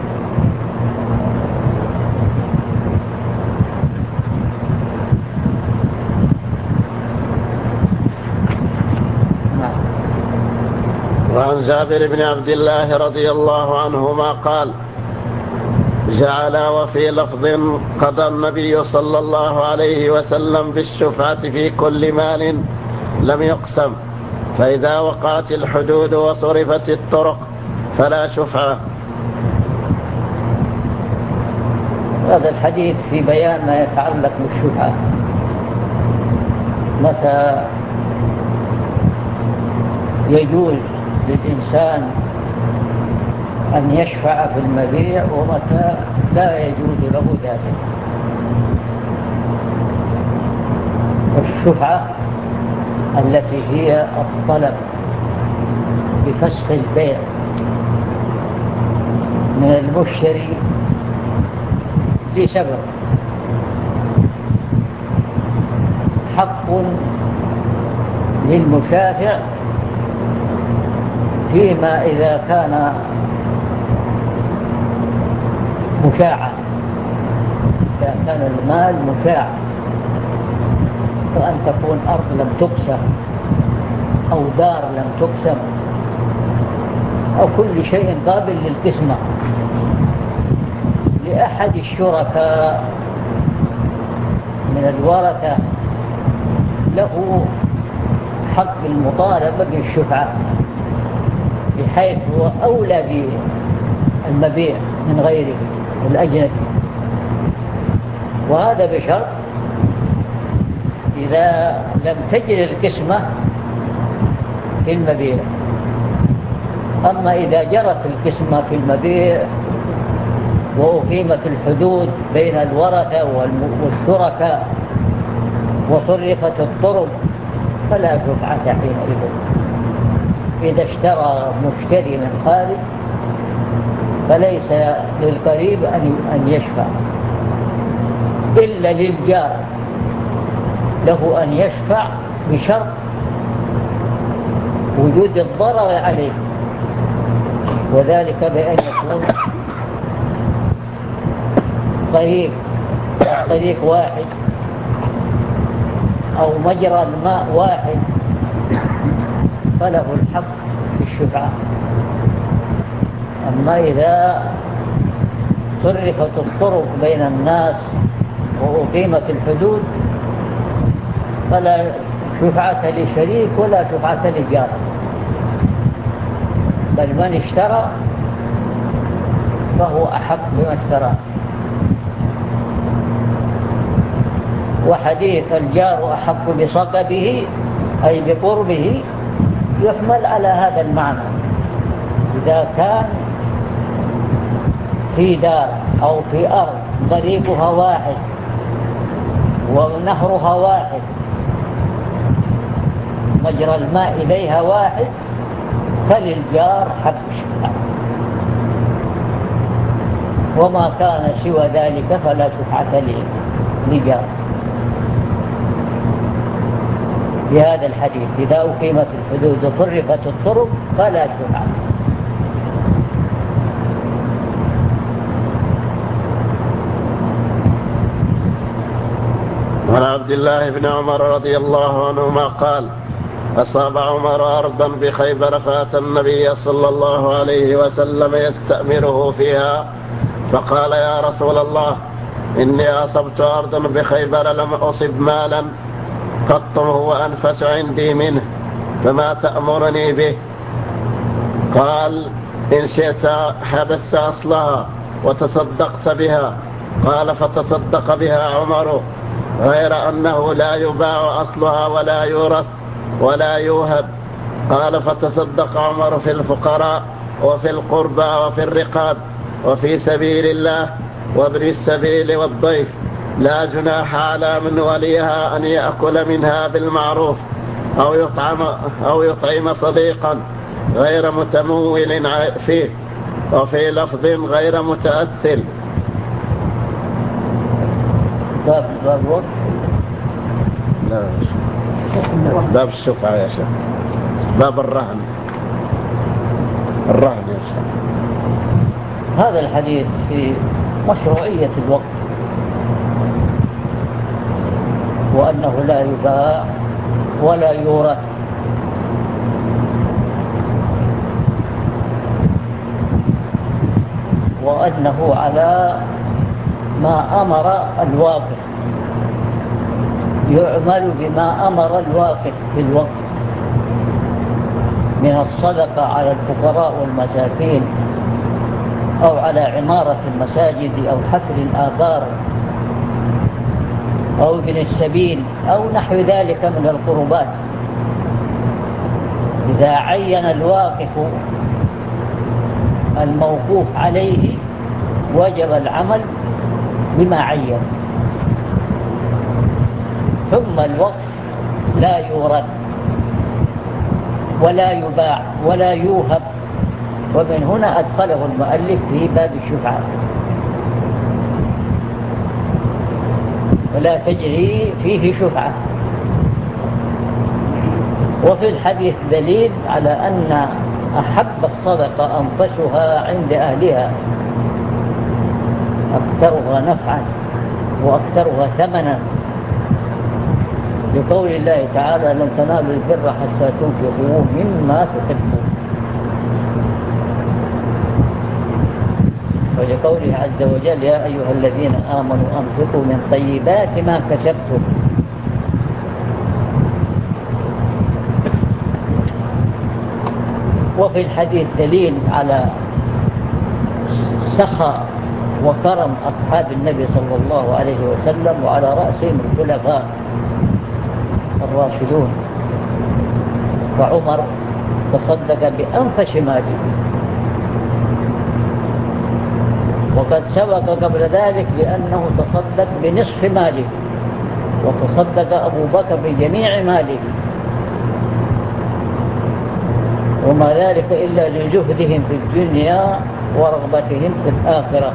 وعن جابر بن عبد الله رضي الله عنهما قال: جعل وفي لفظ قضى النبي صلى الله عليه وسلم بالشفعة في كل مال لم يقسم، فإذا وقعت الحدود وصرفت الطرق فلا شفعة. هذا الحديث في بيان ما يتعلق بالشفعة، متى يجوز للإنسان أن يشفع في المبيع ومتى لا يجوز له ذلك. الشفعة التي هي الطلب بفسخ البيع من المشتري لسبب، حق للمشافع فيما إذا كان مشاعا، إذا كان المال مشاع، وأن تكون أرض لم تقسم أو دار لم تقسم أو كل شيء قابل للقسمة لأحد الشركاء من الورثة، له حق المطالبة بالشفعة بحيث هو أولى بالمبيع من غيره الأجنبي، وهذا بشرط إذا لم تجر القسمة في المبيع. أما إذا جرت القسمة في المبيع وأقيمت الحدود بين الورثة والشركاء وصرفت الطرق فلا شفعة حينئذ. إذا اشترى مشتري من خارج فليس للقريب أن يشفع، إلا للجار له أن يشفع بشرط وجود الضرر عليه، وذلك بأن يكون طريق واحد أو مجرى الماء واحد فله الحق في الشفعة. أما إذا صرفت الطرق بين الناس وأقيمت الحدود فلا شفعة لشريك ولا شفعة لجار، بل من اشترى فهو أحق بما اشترى. وحديث الجار أحق بصقبه أي بقربه يحمل على هذا المعنى. إذا كان في دار أو في أرض طريقها واحد ونهرها واحد، مجرى الماء إليها واحد، فللجار حق الشفعة، وما كان سوى ذلك فلا شفعة لجار. في هذا الحديث إذا أقيمت الحدود وفرقت الطرق فلا شفعة. عن عبد الله بن عمر رضي الله عنهما قال: أصاب عمر أرضا بخيبر فأتى النبي صلى الله عليه وسلم يستأمره فيها، فقال: يا رسول الله، إني أصبت أرضا بخيبر لم أصب مالا قط هو أنفس عندي منه، فما تأمرني به؟ قال: إن شئت حبست أصلها وتصدقت بها. قال: فتصدق بها عمر، غير أنه لا يباع أصلها ولا يورث ولا يوهب. قال: فتصدق عمر في الفقراء وفي القربى وفي الرقاب وفي سبيل الله وابن السبيل والضيف، لا جناح على من وليها أن يأكل منها بالمعروف أو يطعم صديقا غير متمول فيه، وفي لفظ غير متأثل. باب الشفعة يا شيخ، باب الرهن يا شيخ. هذا الحديث في مشروعية الوقت، وأنه لا يباع ولا يورث، وأنه على ما أمر الواقف، يعمل بما أمر الواقف في الوقت من الصدقة على الفقراء والمساكين، أو على عمارة المساجد، أو حفر الآبار، أو ابن السبيل، أو نحو ذلك من القربات. إذا عين الواقف الموقوف عليه وجب العمل بما عين. ثم الوقف لا يورث ولا يباع ولا يوهب، ومن هنا أدخله المؤلف في باب الشفعة، ولا تجري فيه شفعة. وفي الحديث دليل على أن أحب الصدقة أنفسها عند أهلها، أكثرها نفعا وأكثرها ثمنا، لقول الله تعالى: لن تنالوا البر حتى تنفقوا مما تحبون، ولقوله عز وجل: يا أيها الذين آمنوا أنفقوا من طيبات ما كسبتم. وفي الحديث دليل على سخاء وكرم أصحاب النبي صلى الله عليه وسلم، وعلى رأسهم الخلفاء الراشدون. فعمر تصدق بأنفس ماله، وقد سبق قبل ذلك بأنه تصدق بنصف ماله، وتصدق أبو بكر بجميع ماله، وما ذلك إلا لزهدهم في الدنيا ورغبتهم في الآخرة.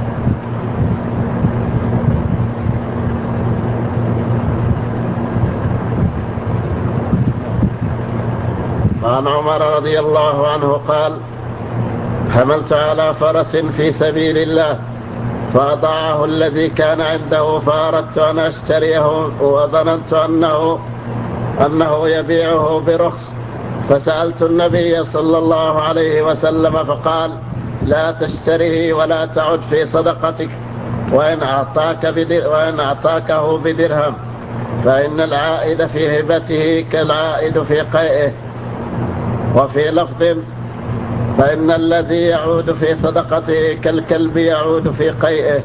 عن عمر رضي الله عنه قال: حملت على فرس في سبيل الله، فأضاعه الذي كان عنده، فأردت أن أشتريه، وظننت أنه يبيعه برخص، فسألت النبي صلى الله عليه وسلم فقال: لا تشتريه ولا تعد في صدقتك، وإن أعطاكه بدرهم فإن العائد في هبته كالعائد في قيئه. وفي لفظ فإن الذي يعود في صدقته كالكلب يعود في قيئه.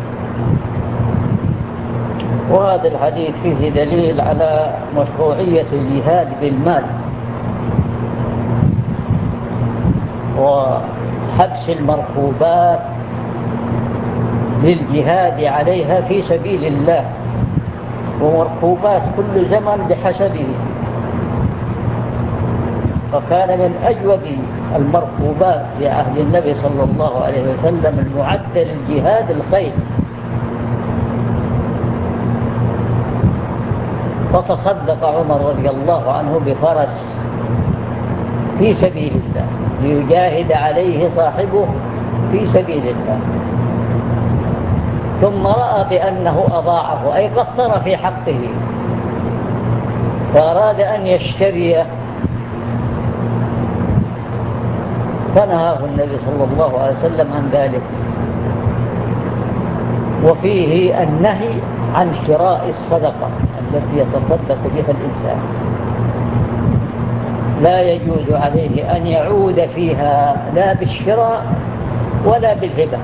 وهذا الحديث فيه دليل على مشروعية الجهاد بالمال وحبس المركوبات للجهاد عليها في سبيل الله، ومركوبات كل زمن بحسبه. فكان من أجود المركوبات في عهد النبي صلى الله عليه وسلم المعدة للجهاد الخيل، فتصدق عمر رضي الله عنه بفرس في سبيل الله ليجاهد عليه صاحبه في سبيل الله، ثم رأى بأنه أضاعه أي قصر في حقه، فأراد أن يشتريه، فنهاه النبي صلى الله عليه وسلم عن ذلك. وفيه النهي عن شراء الصدقة التي يتصدق بها الإنسان، لا يجوز عليه أن يعود فيها لا بالشراء ولا بالهبة.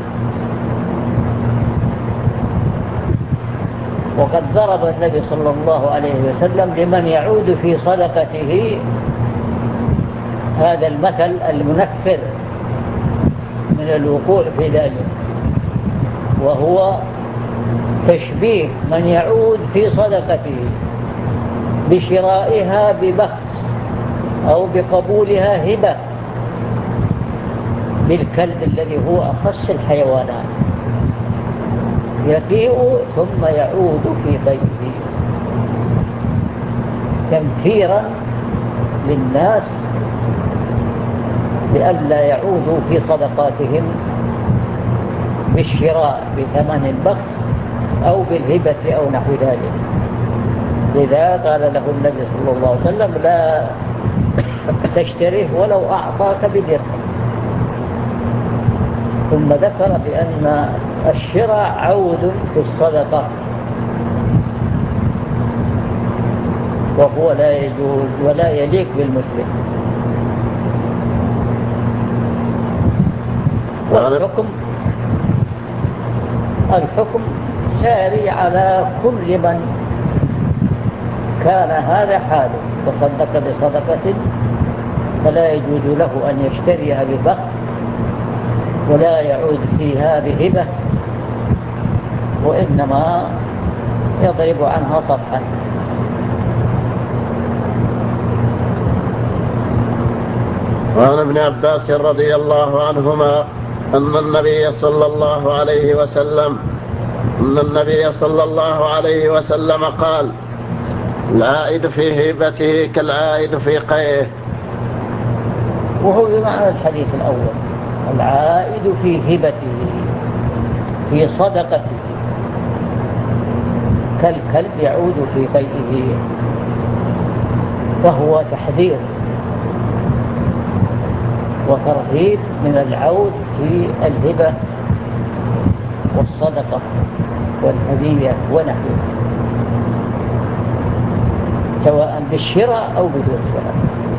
وقد ضرب النبي صلى الله عليه وسلم لمن يعود في صدقته هذا المثل المنفر من الوقوع في ذلك، وهو تشبيه من يعود في صدقته بشرائها ببخس أو بقبولها هبة بالكلب الذي هو أخص الحيوانات، يقيء ثم يعود في بيته، تنفيرا للناس لئلا يعودوا في صدقاتهم بالشراء بثمن البخس أو بالهبة أو نحو ذلك. لذا قال له النبي صلى الله عليه وسلم لا تشتريه ولو أعطاك بدرهم. ثم ذكر بأن الشراء عود في الصدقة، وهو لا يجوز ولا يليق بالمسلم. والحكم ساري على كل من كان هذا حاله تصدق بصدقة، فلا يجوز له أن يشتريها ببخس ولا يعود فيها بهبة، وإنما يضرب عنها صفحا. وعن ابن عباس رضي الله عنهما أن النبي صلى الله عليه وسلم قال: العائد في هبته كالعائد في قيئه. وهو بمعنى الحديث الأول، العائد في هبته في صدقته كالكلب يعود في قيئه، وهو تحذير وترهيب من العود في الهبة والصدقة والهدية ونحوها، سواء بالشراء أو بدون شراء.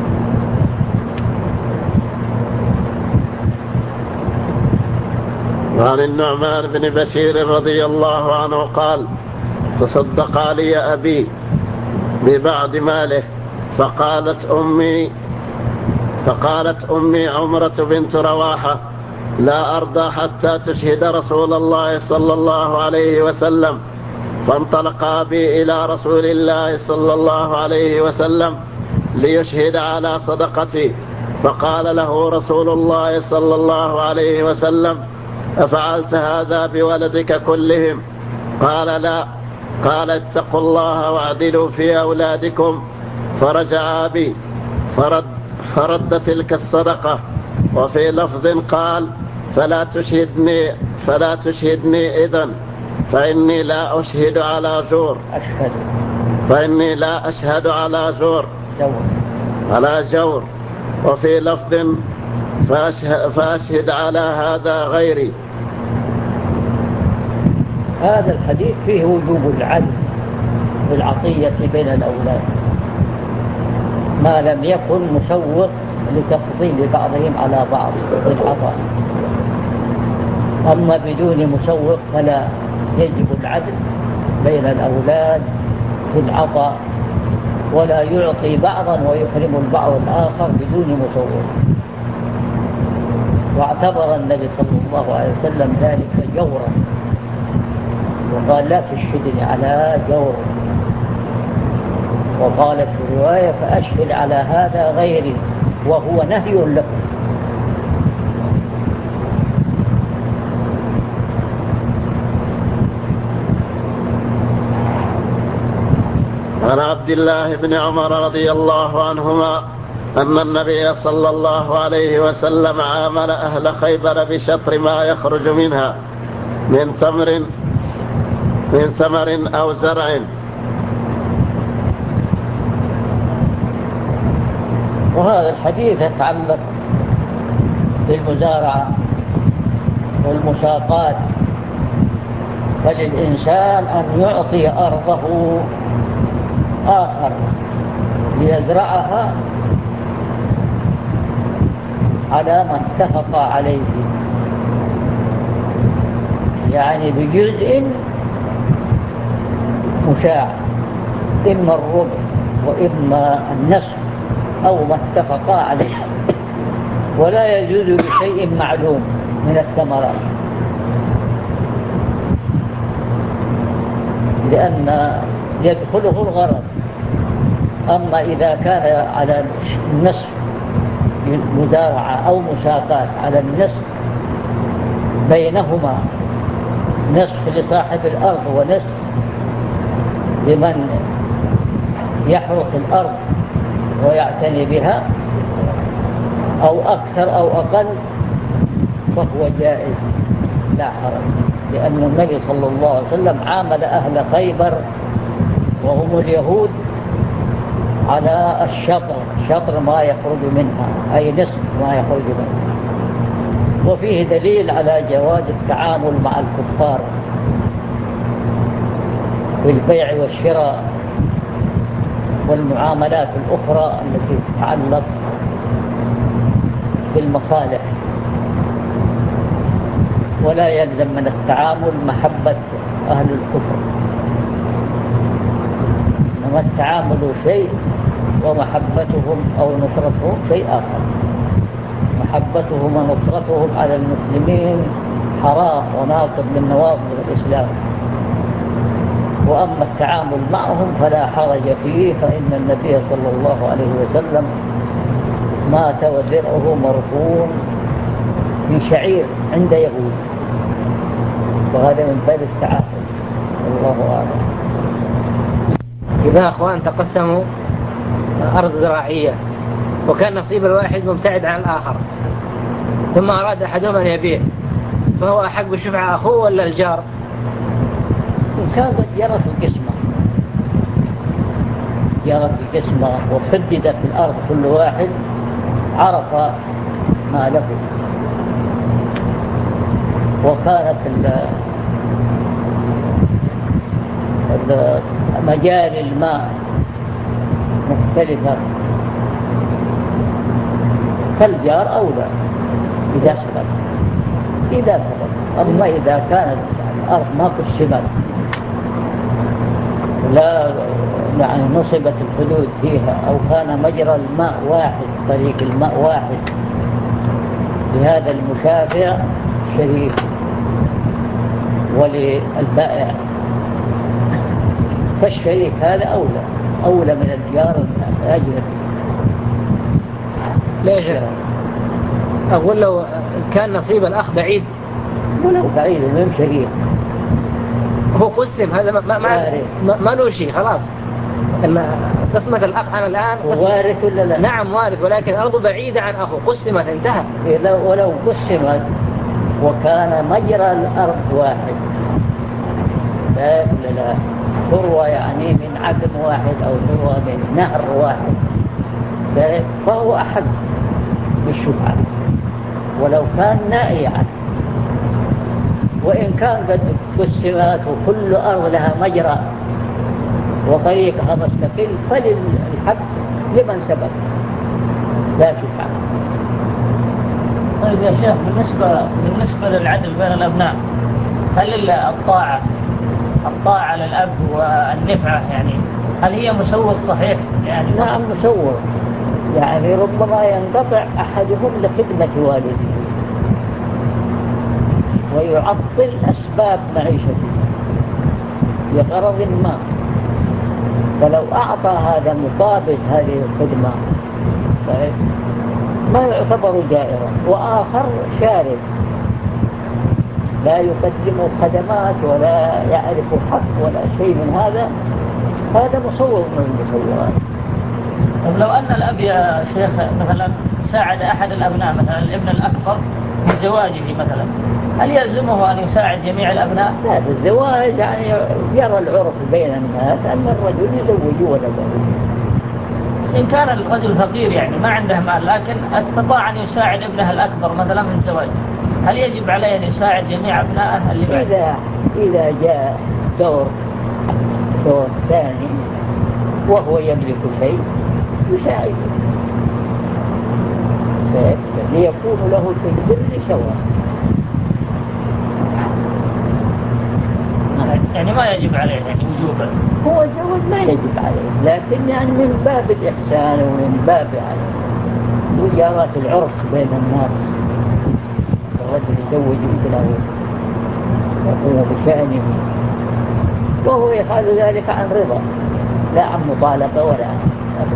وعن النعمان بن بشير رضي الله عنه قال: تصدق لي أبي ببعض ماله، فقالت أمي عمرة بنت رواحة: لا أرضى حتى تشهد رسول الله صلى الله عليه وسلم. فانطلق أبي إلى رسول الله صلى الله عليه وسلم ليشهد على صدقتي، فقال له رسول الله صلى الله عليه وسلم: أفعلت هذا بولدك كلهم؟ قال: لا. قال: اتقوا الله واعدلوا في أولادكم. فرجع أبي فرد تلك الصدقة. وفي لفظ قال: فلا تشهدني إذن، فإني لا أشهد على زور. فإني لا أشهد على زور على جور. وفي لفظ: فأشهد على هذا غيري. هذا الحديث فيه وجوب العدل في العطية بين الأولاد ما لم يكن مسوق لتفضيل بعضهم على بعض بالعطاء. أما بدون مسوق فلا يجب العدل بين الأولاد في العطاء، ولا يعطي بعضا ويحرم البعض الآخر بدون مسوق. واعتبر النبي صلى الله عليه وسلم ذلك جورا، وقال لا تشهدني على جور، وقال في رواية فأشهد على هذا غيري، وهو نهي له. عن عبد الله بن عمر رضي الله عنهما أن النبي صلى الله عليه وسلم عامل أهل خيبر بشطر ما يخرج منها من ثمر أو زرع. وهذا الحديث يتعلق بالمزارعة والمساقات، فللإنسان أن يعطي أرضه آخر ليزرعها على ما اتفق عليه، يعني بجزء مشاع، إما الربع وإما النصف أو ما اتفقا عليه، ولا يجوز بشيء معلوم من الثمرات، لأن يدخله الغرض. أما إذا كان على النصف مزارعة أو مساقات على النصف بينهما نصف لصاحب الأرض ونصف لمن يحرث الأرض ويعتني بها، أو أكثر أو أقل، فهو جائز لا حرج، لأن النبي صلى الله عليه وسلم عامل أهل خيبر وهم اليهود على الشطر، شطر ما يخرج منها، أي نصف ما يخرج منها. وفيه دليل على جواز التعامل مع الكفار في البيع والشراء والمعاملات الأخرى التي تتعلق بالمصالح، ولا يلزم من التعامل محبة أهل الكفر، إنما التعامل شيء ومحبتهم أو نصرتهم شيء آخر. محبتهم ونصرتهم على المسلمين حرام وناقض من نواقض الإسلام، وأما التعامل معهم فلا حرج فيه، فإن النبي صلى الله عليه وسلم مات ودرعه مرهون في شعير عند يهود، وهذا من باب التعامل. الله أعلم. إذا أخوان تقسموا أرض زراعية وكان نصيب الواحد مبتعد عن الآخر، ثم أراد أحدهم أن يبيع، فهو أحق بالشفعة أخوه ولا الجار؟ إن كانت جرت القسمة وحددت الأرض، كل واحد عرف ما له، وكانت مجال الماء مختلفة، فالجار أولى إذا سبق. أما إذا كانت الأرض ما قسمت لا يعني نصبت الحدود فيها، أو كان مجرى الماء واحد، طريق الماء واحد، لهذا المشافع شريك وللبائع، فالشريك هذا أولى من الجار الأجنبي. ليش؟ أقول لو كان نصيب الأخ بعيد، ولو بعيد من شريك هو قسم، هذا ما له شيء، خلاص. قسمة الأخ عن الآن وارث ولا لا؟ نعم وارث، ولكن أرضه بعيدة عن أخوه، قسمت انتهى. ولو قسمت وكان مجرى الأرض واحد، لا ثروة يعني من عدم واحد أو ثروة من نهر واحد، فهو أحق بالشفعة ولو كان نائي عنه. وإن كان قد قسمت وكل أرض لها مجرى وطريقها مستقل، فللحق لمن سبق لا شفعة. طيب يا شيخ، بالنسبة للعدل بين الأبناء، هل الطاعة للأب والنفعة يعني هل هي مسوغ صحيح؟ يعني نعم مسوغ، يعني ربما ينقطع أحدهم لخدمة والده ويعطل أسباب معيشته لغرض ما، فلو أعطى هذا مقابل هذه الخدمة ما يعتبر جائرا، وآخر شارد لا يقدم خدمات ولا يعرف حق ولا شيء من هذا مصور من المصورات. طب لو أن الأب يا شيخ مثلا ساعد أحد الأبناء، مثلا الابن الأكبر في زواجه مثلا، هل يلزمه أن يساعد جميع الأبناء؟ لا، في الزواج يعني يرى العرف بين الناس أن الرجل يزوج ولده. إن كان الرجل فقير يعني ما عنده مال لكن استطاع أن يساعد ابنه الأكبر مثلا في الزواج، هل يجب عليه أن يساعد جميع أبنائه اللي بعد؟ إذا جاء دور ثاني وهو يملك شيء يساعده ليكون له في البر سواء. يعني ما يجب عليه يعني وجوبا، هو الزواج ما يجب عليه، لكن يعني من باب الإحسان ومن باب يعني وجارات العرف بين الناس، الرجل يزوج ابنه يقوم بشأنه وهو يفعل ذلك عن رضا لا عن مطالبة ولا عن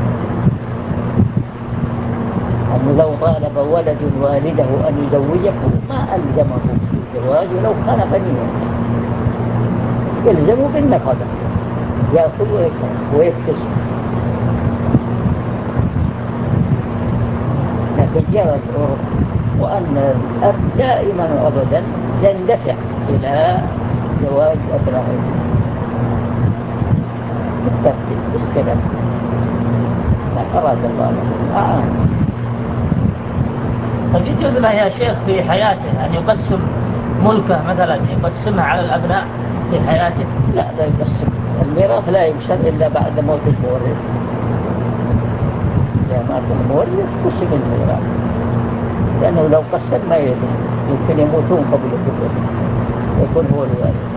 أنه لو طالب ولد والده أن يزوجه ما ألزمه بالزواج ولو كان غنيا، يلزمه بالنفقة، يأخذ ويكتسب. لكن جرى العرف وأن الأب دائما وأبدا يندفع إلى زواج أبنائه بالترتيب بالسلام ما أراد الله له أعان. هل يجوز له يا شيخ في حياته أن يقسم ملكه مثلا، يقسمها على الأبناء في حياته؟ لا يقسم الميراث، لا يقسم إلا بعد موت المورث. إذا مات المورث قسم الميراث، لأنه لو قسم ما يمكن يموتون قبل كله يكون هو الوارث.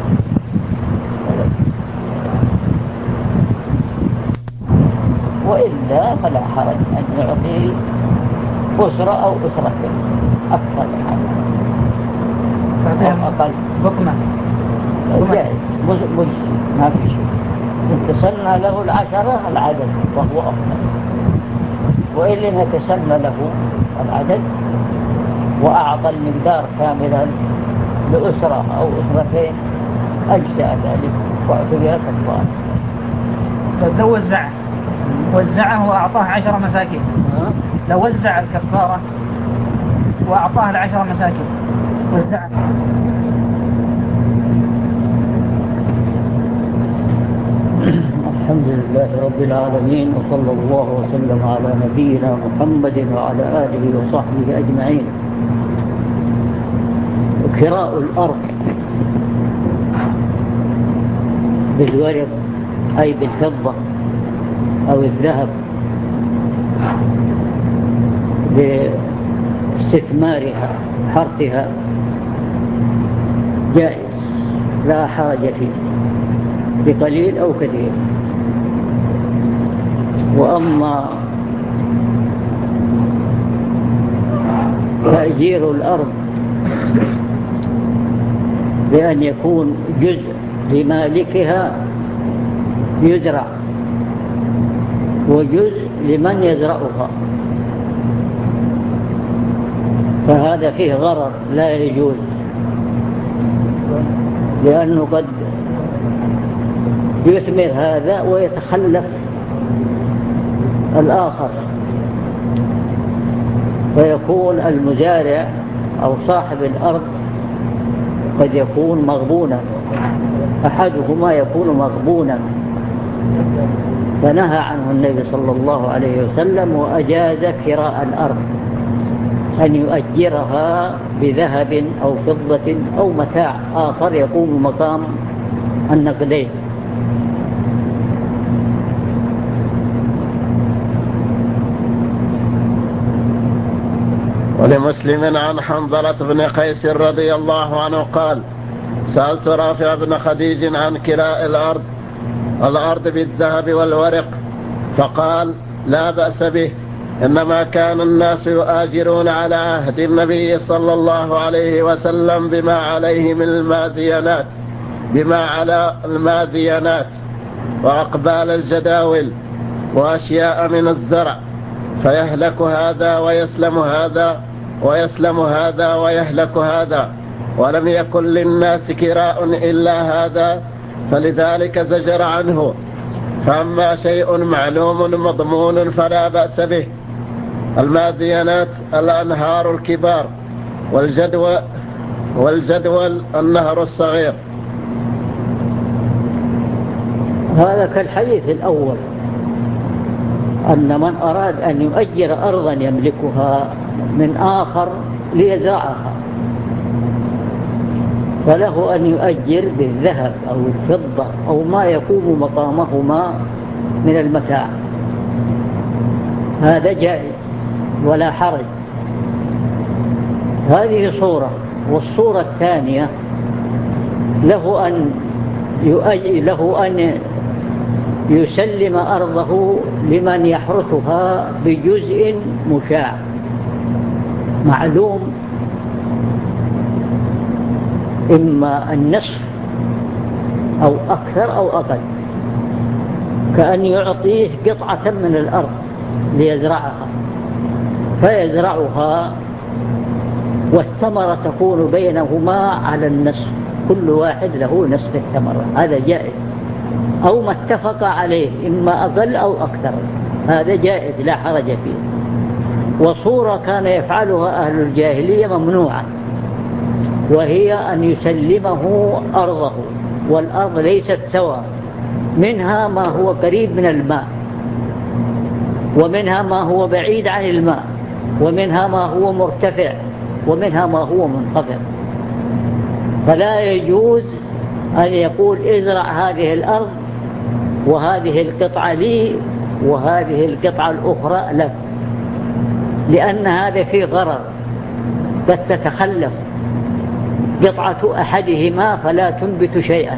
وإلا فلا حرج أن يعطي أسرة أو أسرتين أكثر من هذا أو أقل بكمة جائز مجزي ما في شيء. انتصلنا له 10 العدد وهو أفضل، وإن انتصلنا له العدد وأعطى المقدار كاملا لأسرة أو أسرتين أجزاء ذلك واعتبر كفارة. لو وزعه وأعطاه 10 مساكين، لو وزع الكفارة وأعطاه 10 مساكين وزعه. الحمد لله رب العالمين، وصلى الله وسلم على نبينا محمد وعلى آله وصحبه أجمعين. كراء الأرض بالورق أي بالفضة أو الذهب لاستثمارها حرثها جائز لا حاجة فيه بقليل أو كثير. وأما تأجير الأرض بأن يكون جزء لمالكها يزرع وجزء لمن يزرعها، فهذا فيه غرر لا يجوز، لأنه قد يثمر هذا ويتخلف الآخر، فيكون المزارع أو صاحب الأرض قد يكون مغبونا، أحدهما يكون مغبونا، فنهى عنه النبي صلى الله عليه وسلم وأجاز كراء الأرض أن يؤجرها بذهب أو فضة أو متاع آخر يقوم مقام النقدين. ولمسلم عن حنظلة بن قيس رضي الله عنه قال: سألت رافع بن خديج عن كراء الأرض بالذهب والورق، فقال: لا بأس به، إنما كان الناس يؤاجرون على عهد النبي صلى الله عليه وسلم بما على المادينات وأقبال الجداول وأشياء من الزرع، فيهلك هذا ويسلم هذا ويهلك هذا، ولم يكن للناس كراء إلا هذا، فلذلك زجر عنه. فأما شيء معلوم مضمون فلا بأس به. المادينات الأنهار الكبار، والجدول النهر الصغير. هذا كالحديث الأول، أن من أراد أن يؤجر أرضا يملكها من آخر ليزرعها فله أن يؤجر بالذهب أو الفضة أو ما يقوم مقامهما من المتاع، هذا جائز ولا حرج. هذه صورة. والصورة الثانية له أن يسلم أرضه لمن يحرثها بجزء مشاع معلوم، إما النصف أو أكثر أو أقل، كأن يعطيه قطعة من الأرض ليزرعها فيزرعها، والثمرة تكون بينهما على النصف، كل واحد له نصف الثمرة، هذا جائز. أو ما اتفق عليه إما أقل أو أكثر، هذا جائز لا حرج فيه. وصورة كان يفعلها أهل الجاهلية ممنوعة، وهي أن يسلمه أرضه، والأرض ليست سواء، منها ما هو قريب من الماء، ومنها ما هو بعيد عن الماء، ومنها ما هو مرتفع، ومنها ما هو منخفض. فلا يجوز أن يقول ازرع هذه الأرض وهذه القطعة لي وهذه القطعة الأخرى لك، لأن هذا فيه غرر، قد تتخلف قطعة أحدهما فلا تنبت شيئا،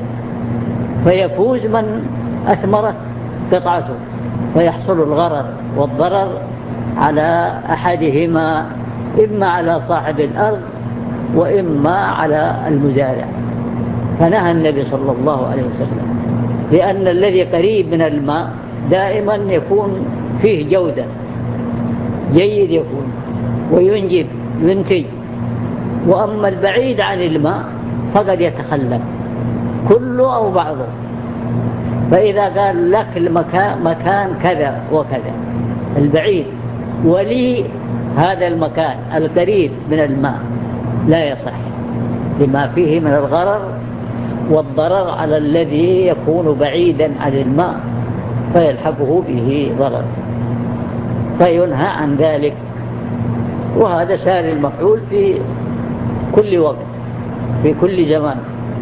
فيفوز من أثمرت قطعته، فيحصل الغرر والضرر على أحدهما، إما على صاحب الأرض وإما على المزارع. فنهى النبي صلى الله عليه وسلم، لأن الذي قريب من الماء دائما يكون فيه جودة، جيد يكون وينجب ينتج، وأما البعيد عن الماء فقد يتخلف كله أو بعضه. فإذا قال لك مكان كذا وكذا البعيد ولي هذا المكان القريب من الماء، لا يصح لما فيه من الغرر والضرر على الذي يكون بعيدا عن الماء فيلحقه به ضرر، فينهى عن ذلك. وهذا سار المفعول في كل وقت في كل زمان.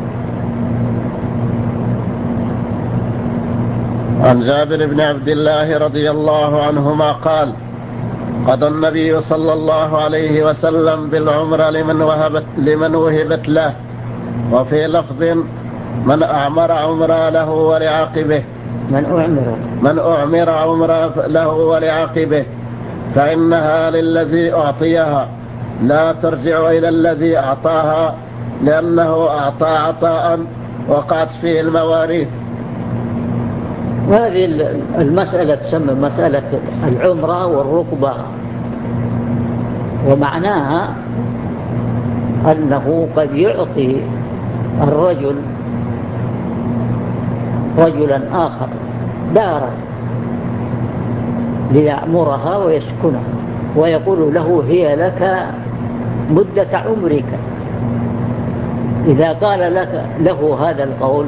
عن جابر بن عبد الله رضي الله عنهما قال: قضى النبي صلى الله عليه وسلم بالعمرة لمن وهبت له، وفي لفظ: من أعمر عمرة له ولعقبه، من أعمر عمرة له ولعقبه، فإنها للذي أعطيها لا ترجع إلى الذي أعطاها، لأنه أعطى عطاء وقعت فيه المواريث. هذه المسألة تسمى مسألة العمرة والركبة، ومعناها أنه قد يعطي الرجل رجلا آخر دارا ليعمرها ويسكنها، ويقول له هي لك مدة عمرك. إذا قال له هذا القول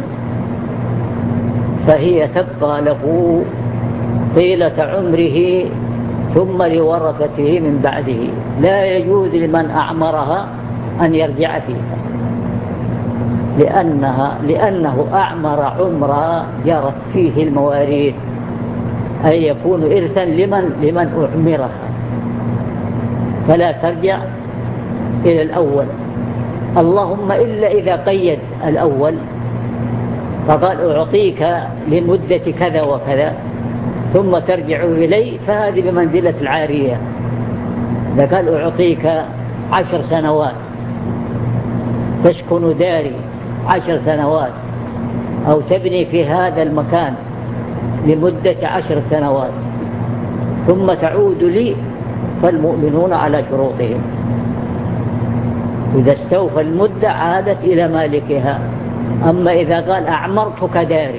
فهي تبقى له طيلة عمره ثم لورثته من بعده، لا يجوز لمن أعمرها أن يرجع فيها، لأنه أعمر عمرا جرت فيه المواريث، أي يكون إرثا لمن أعمرها. فلا ترجع إلى الأول، اللهم إلا إذا قيد الأول فقال أعطيك لمدة كذا وكذا ثم ترجع إلي، فهذه بمنزلة العارية. إذا قال أعطيك 10 سنوات تسكن داري 10 سنوات أو تبني في هذا المكان لمدة 10 سنوات ثم تعود لي، فالمؤمنون على شروطهم، إذا استوفى المدة عادت إلى مالكها. أما إذا قال أعمرتك داري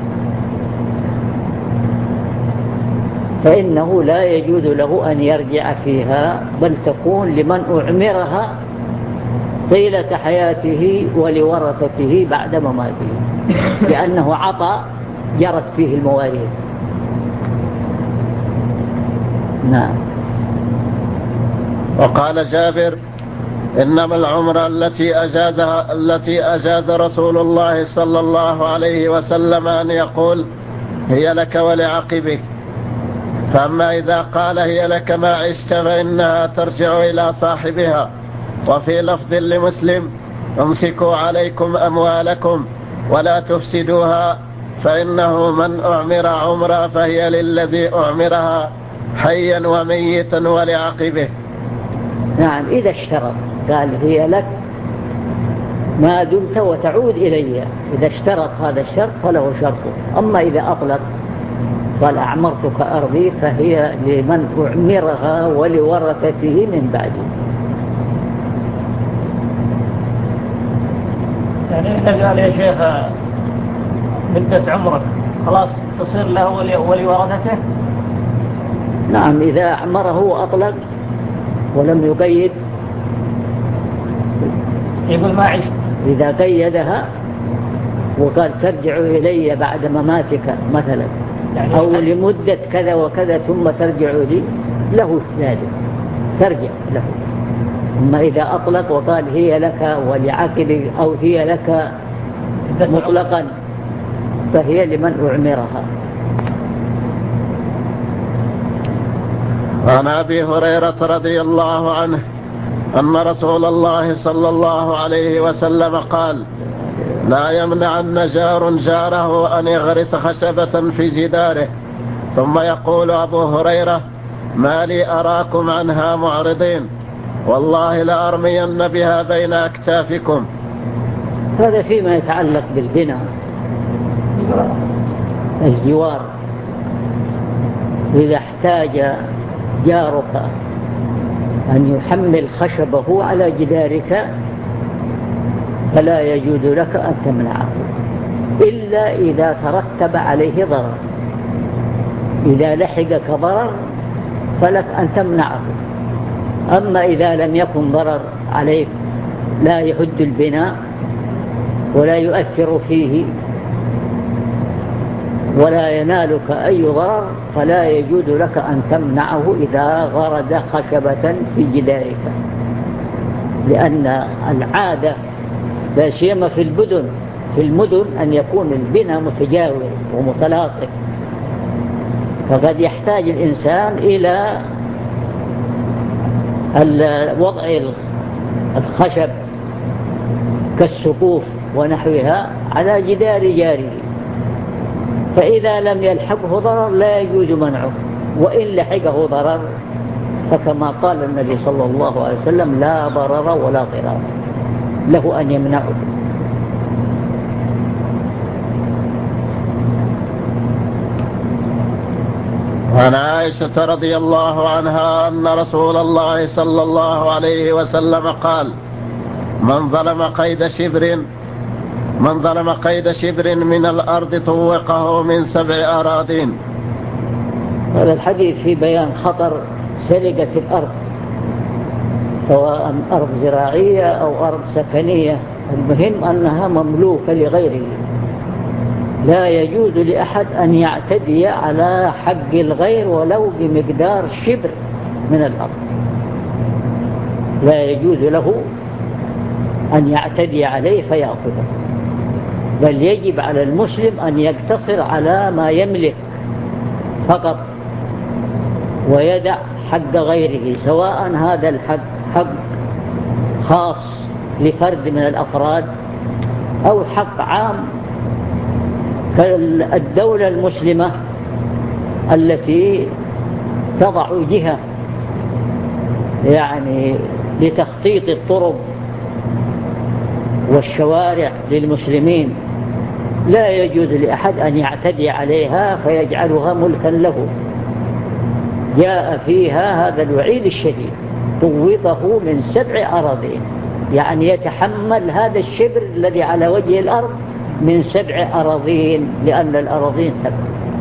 فإنه لا يجوز له أن يرجع فيها، بل تكون لمن أعمرها طيلة حياته ولورثته بعد مماته، لأنه عطى جرت فيه المواريث. نعم. وقال جابر: إنما العمرة التي أجاز رسول الله صلى الله عليه وسلم أن يقول هي لك ولعقبك، فأما إذا قال هي لك ما عشت فإنها ترجع إلى صاحبها. وفي لفظ لمسلم: امسكوا عليكم أموالكم ولا تفسدوها، فإنه من أعمر عمرة فهي للذي أعمرها حيا وميتا ولعقبه. نعم، إذا اشترط قال هي لك ما دمت وتعود إلي، إذا اشترط هذا الشرط فله شرطه. أما إذا أطلق قال أعمرتك أرضي فهي لمن أعمرها ولورثته من بعده. يعني إذا قال يا شيخ مدة عمرك خلاص تصير له ولورثته؟ نعم، إذا أعمره وأطلق ولم يقيد يقول ما عشت. إذا قيدها وقال ترجع إلي بعد مماتك مثلا، يعني أو لمدة كذا وكذا ثم ترجع لي، له ذلك ترجع له. أما إذا أطلق وقال هي لك ولعقبك أو هي لك مطلقا فهي لمن أعمرها. عن أبي هريرة رضي الله عنه أن رسول الله صلى الله عليه وسلم قال: لا يمنعن جار جاره أن يغرس خشبة في جداره. ثم يقول أبو هريرة: ما لي أراكم عنها معرضين، والله لأرمين بها بين أكتافكم. هذا فيما يتعلق بالبناء الجوار. إذا احتاج جارك أن يحمل خشبه على جدارك فلا يجوز لك أن تمنعه إلا إذا ترتب عليه ضرر. إذا لحقك ضرر فلك أن تمنعه. أما إذا لم يكن ضرر عليك، لا يهد البناء ولا يؤثر فيه ولا ينالك أي ضرر، فلا يجوز لك أن تمنعه إذا غرد خشبة في جدارك. لأن العادة لا سيما في المدن أن يكون البناء متجاور ومتلاصق، فقد يحتاج الإنسان إلى وضع الخشب كالسقوف ونحوها على جدار جاره، فإذا لم يلحقه ضرر لا يجوز منعه، وإن لحقه ضرر فكما قال النبي صلى الله عليه وسلم: لا ضرر ولا ضرار، له أن يمنعه. عن عائشة رضي الله عنها أن رسول الله صلى الله عليه وسلم قال: من ظلم قيد شبر من الأرض طوقه من 7 أراضين. هذا الحديث في بيان خطر سرقة الأرض، سواء أرض زراعية أو أرض سكنية، المهم أنها مملوكة لغيره. لا يجوز لأحد أن يعتدي على حق الغير ولو بمقدار شبر من الأرض، لا يجوز له أن يعتدي عليه فيأخذه، بل يجب على المسلم أن يقتصر على ما يملك فقط ويدع حق غيره، سواء هذا الحق حق خاص لفرد من الأفراد أو حق عام كالدولة المسلمة التي تضع جهة يعني لتخطيط الطرق والشوارع للمسلمين، لا يجوز لأحد أن يعتدي عليها فيجعلها ملكا له. جاء فيها هذا الوعيد الشديد، طوطه من 7 أراضين، يعني يتحمل هذا الشبر الذي على وجه الأرض من 7 أراضين، لأن الأراضين 7.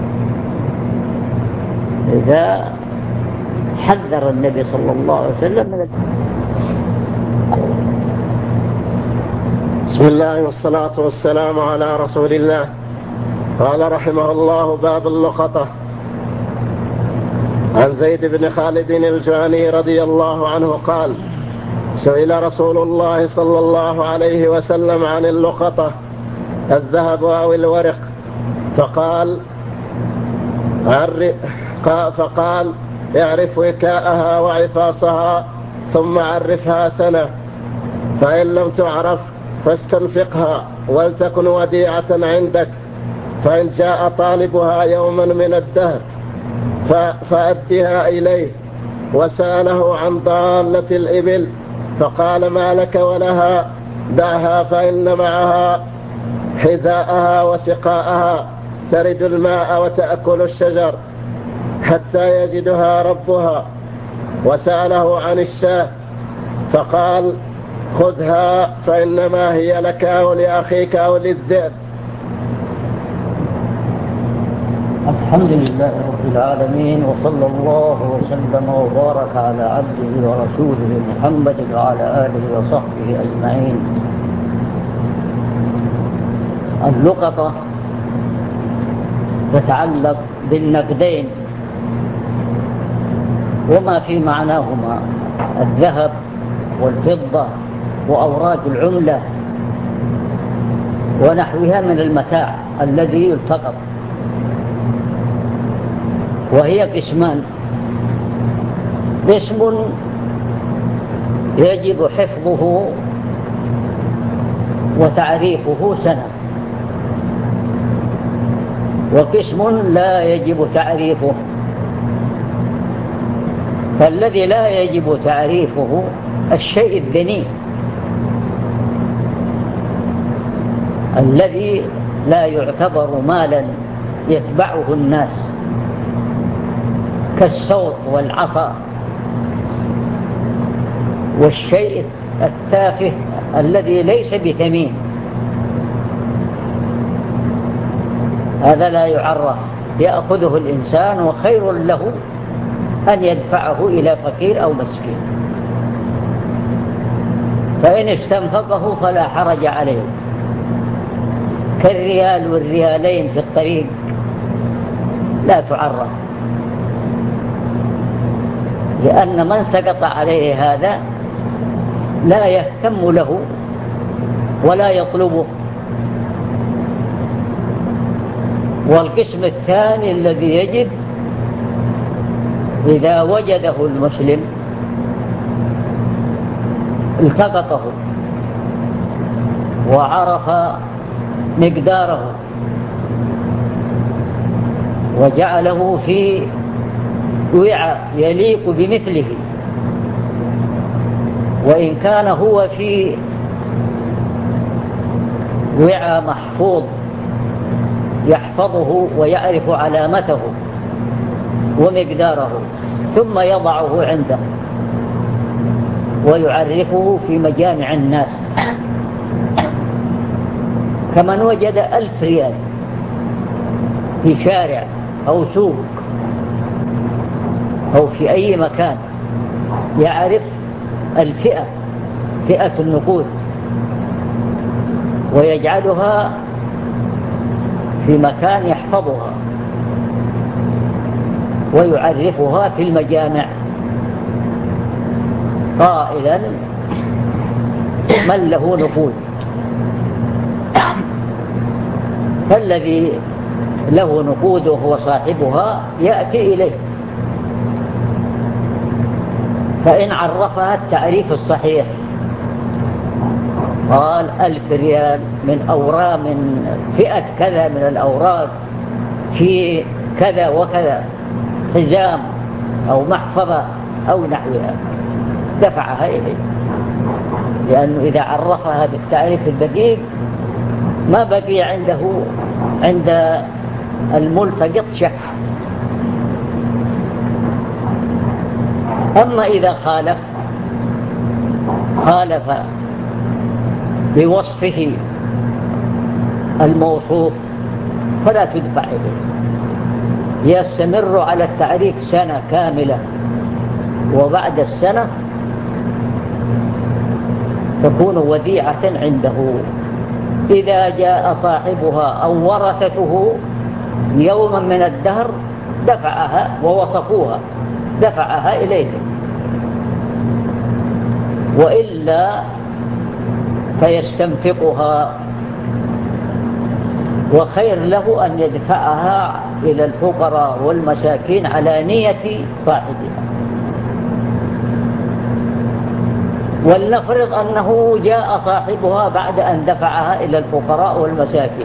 إذا حذر النبي صلى الله عليه وسلم من بسم الله والصلاة والسلام على رسول الله. قال رحمه الله: باب اللقطة. عن زيد بن خالد الجهني رضي الله عنه قال: سئل رسول الله صلى الله عليه وسلم عن اللقطة، الذهب أو الورق، فقال: اعرف وكاءها وعفاصها ثم عرفها سنة، فإن لم تعرف فاستنفقها ولتكن وديعة عندك، فإن جاء طالبها يوما من الدهر فأدها إليه. وسأله عن ضالة الإبل فقال: ما لك ولها؟ دعها فإن معها حذاءها وسقاءها، ترد الماء وتأكل الشجر حتى يجدها ربها. وسأله عن الشاة فقال: خذها فإنما هي لك أو لأخيك أو للذئب. الحمد لله رب العالمين، وصلى الله وسلم وبارك على عبده ورسوله محمد وعلى آله وصحبه أجمعين. اللقطة تتعلق بالنقدين وما في معناهما، الذهب والفضة وأوراق العملة ونحوها من المتاع الذي يلتقط. وهي قسمان: قسم يجب حفظه وتعريفه سنة، وقسم لا يجب تعريفه. فالذي لا يجب تعريفه الشيء الذني الذي لا يعتبر مالا يتبعه الناس، كالصوت والعصا. والشيء التافه الذي ليس بثمين هذا لا يعرف، يأخذه الإنسان وخير له أن يدفعه إلى فقير أو مسكين، فإن استنفقه فلا حرج عليه، كالريال والريالين في الطريق لا تعرف، لأن من سقط عليه هذا لا يهتم له ولا يطلبه. والقسم الثاني الذي يجب إذا وجده المسلم التقطه وعرف مقداره وجعله في وعاء يليق بمثله، وإن كان هو في وعاء محفوظ يحفظه ويعرف علامته ومقداره، ثم يضعه عنده ويعرفه في مجامع الناس، كمن وجد 1000 ريال في شارع أو سوق أو في أي مكان، يعرف الفئة، فئة النقود، ويجعلها في مكان يحفظها ويعرفها في المجامع قائلا: من له نقود. فالذي له نقود وهو صاحبها يأتي إليه فإن عرفها التعريف الصحيح قال 1000 ريال من أوراق من فئة كذا من الأوراق في كذا وكذا، حزام أو محفظة أو نحوها، دفعها إليه، لأنه إذا عرفها بالتعريف الدقيق ما بقي عنده عند الملتقط شك. أما إذا خالف بوصفه الموصوف فلا تدفع إليه، يستمر على التعريف سنة كاملة، وبعد السنة تكون وديعة عنده. إذا جاء صاحبها أو ورثته يوما من الدهر دفعها ووصفوها دفعها إليه، وإلا فيستنفقها، وخير له أن يدفعها إلى الفقراء والمساكين على نية صاحبها. ولنفرض أنه جاء صاحبها بعد أن دفعها إلى الفقراء والمساكين،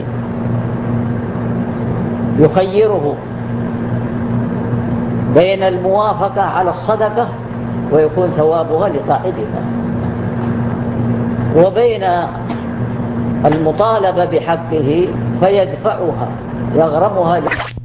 يخيره بين الموافقة على الصدقة ويكون ثوابها لصاحبها، وبين المطالبة بحقه فيدفعها يغرمها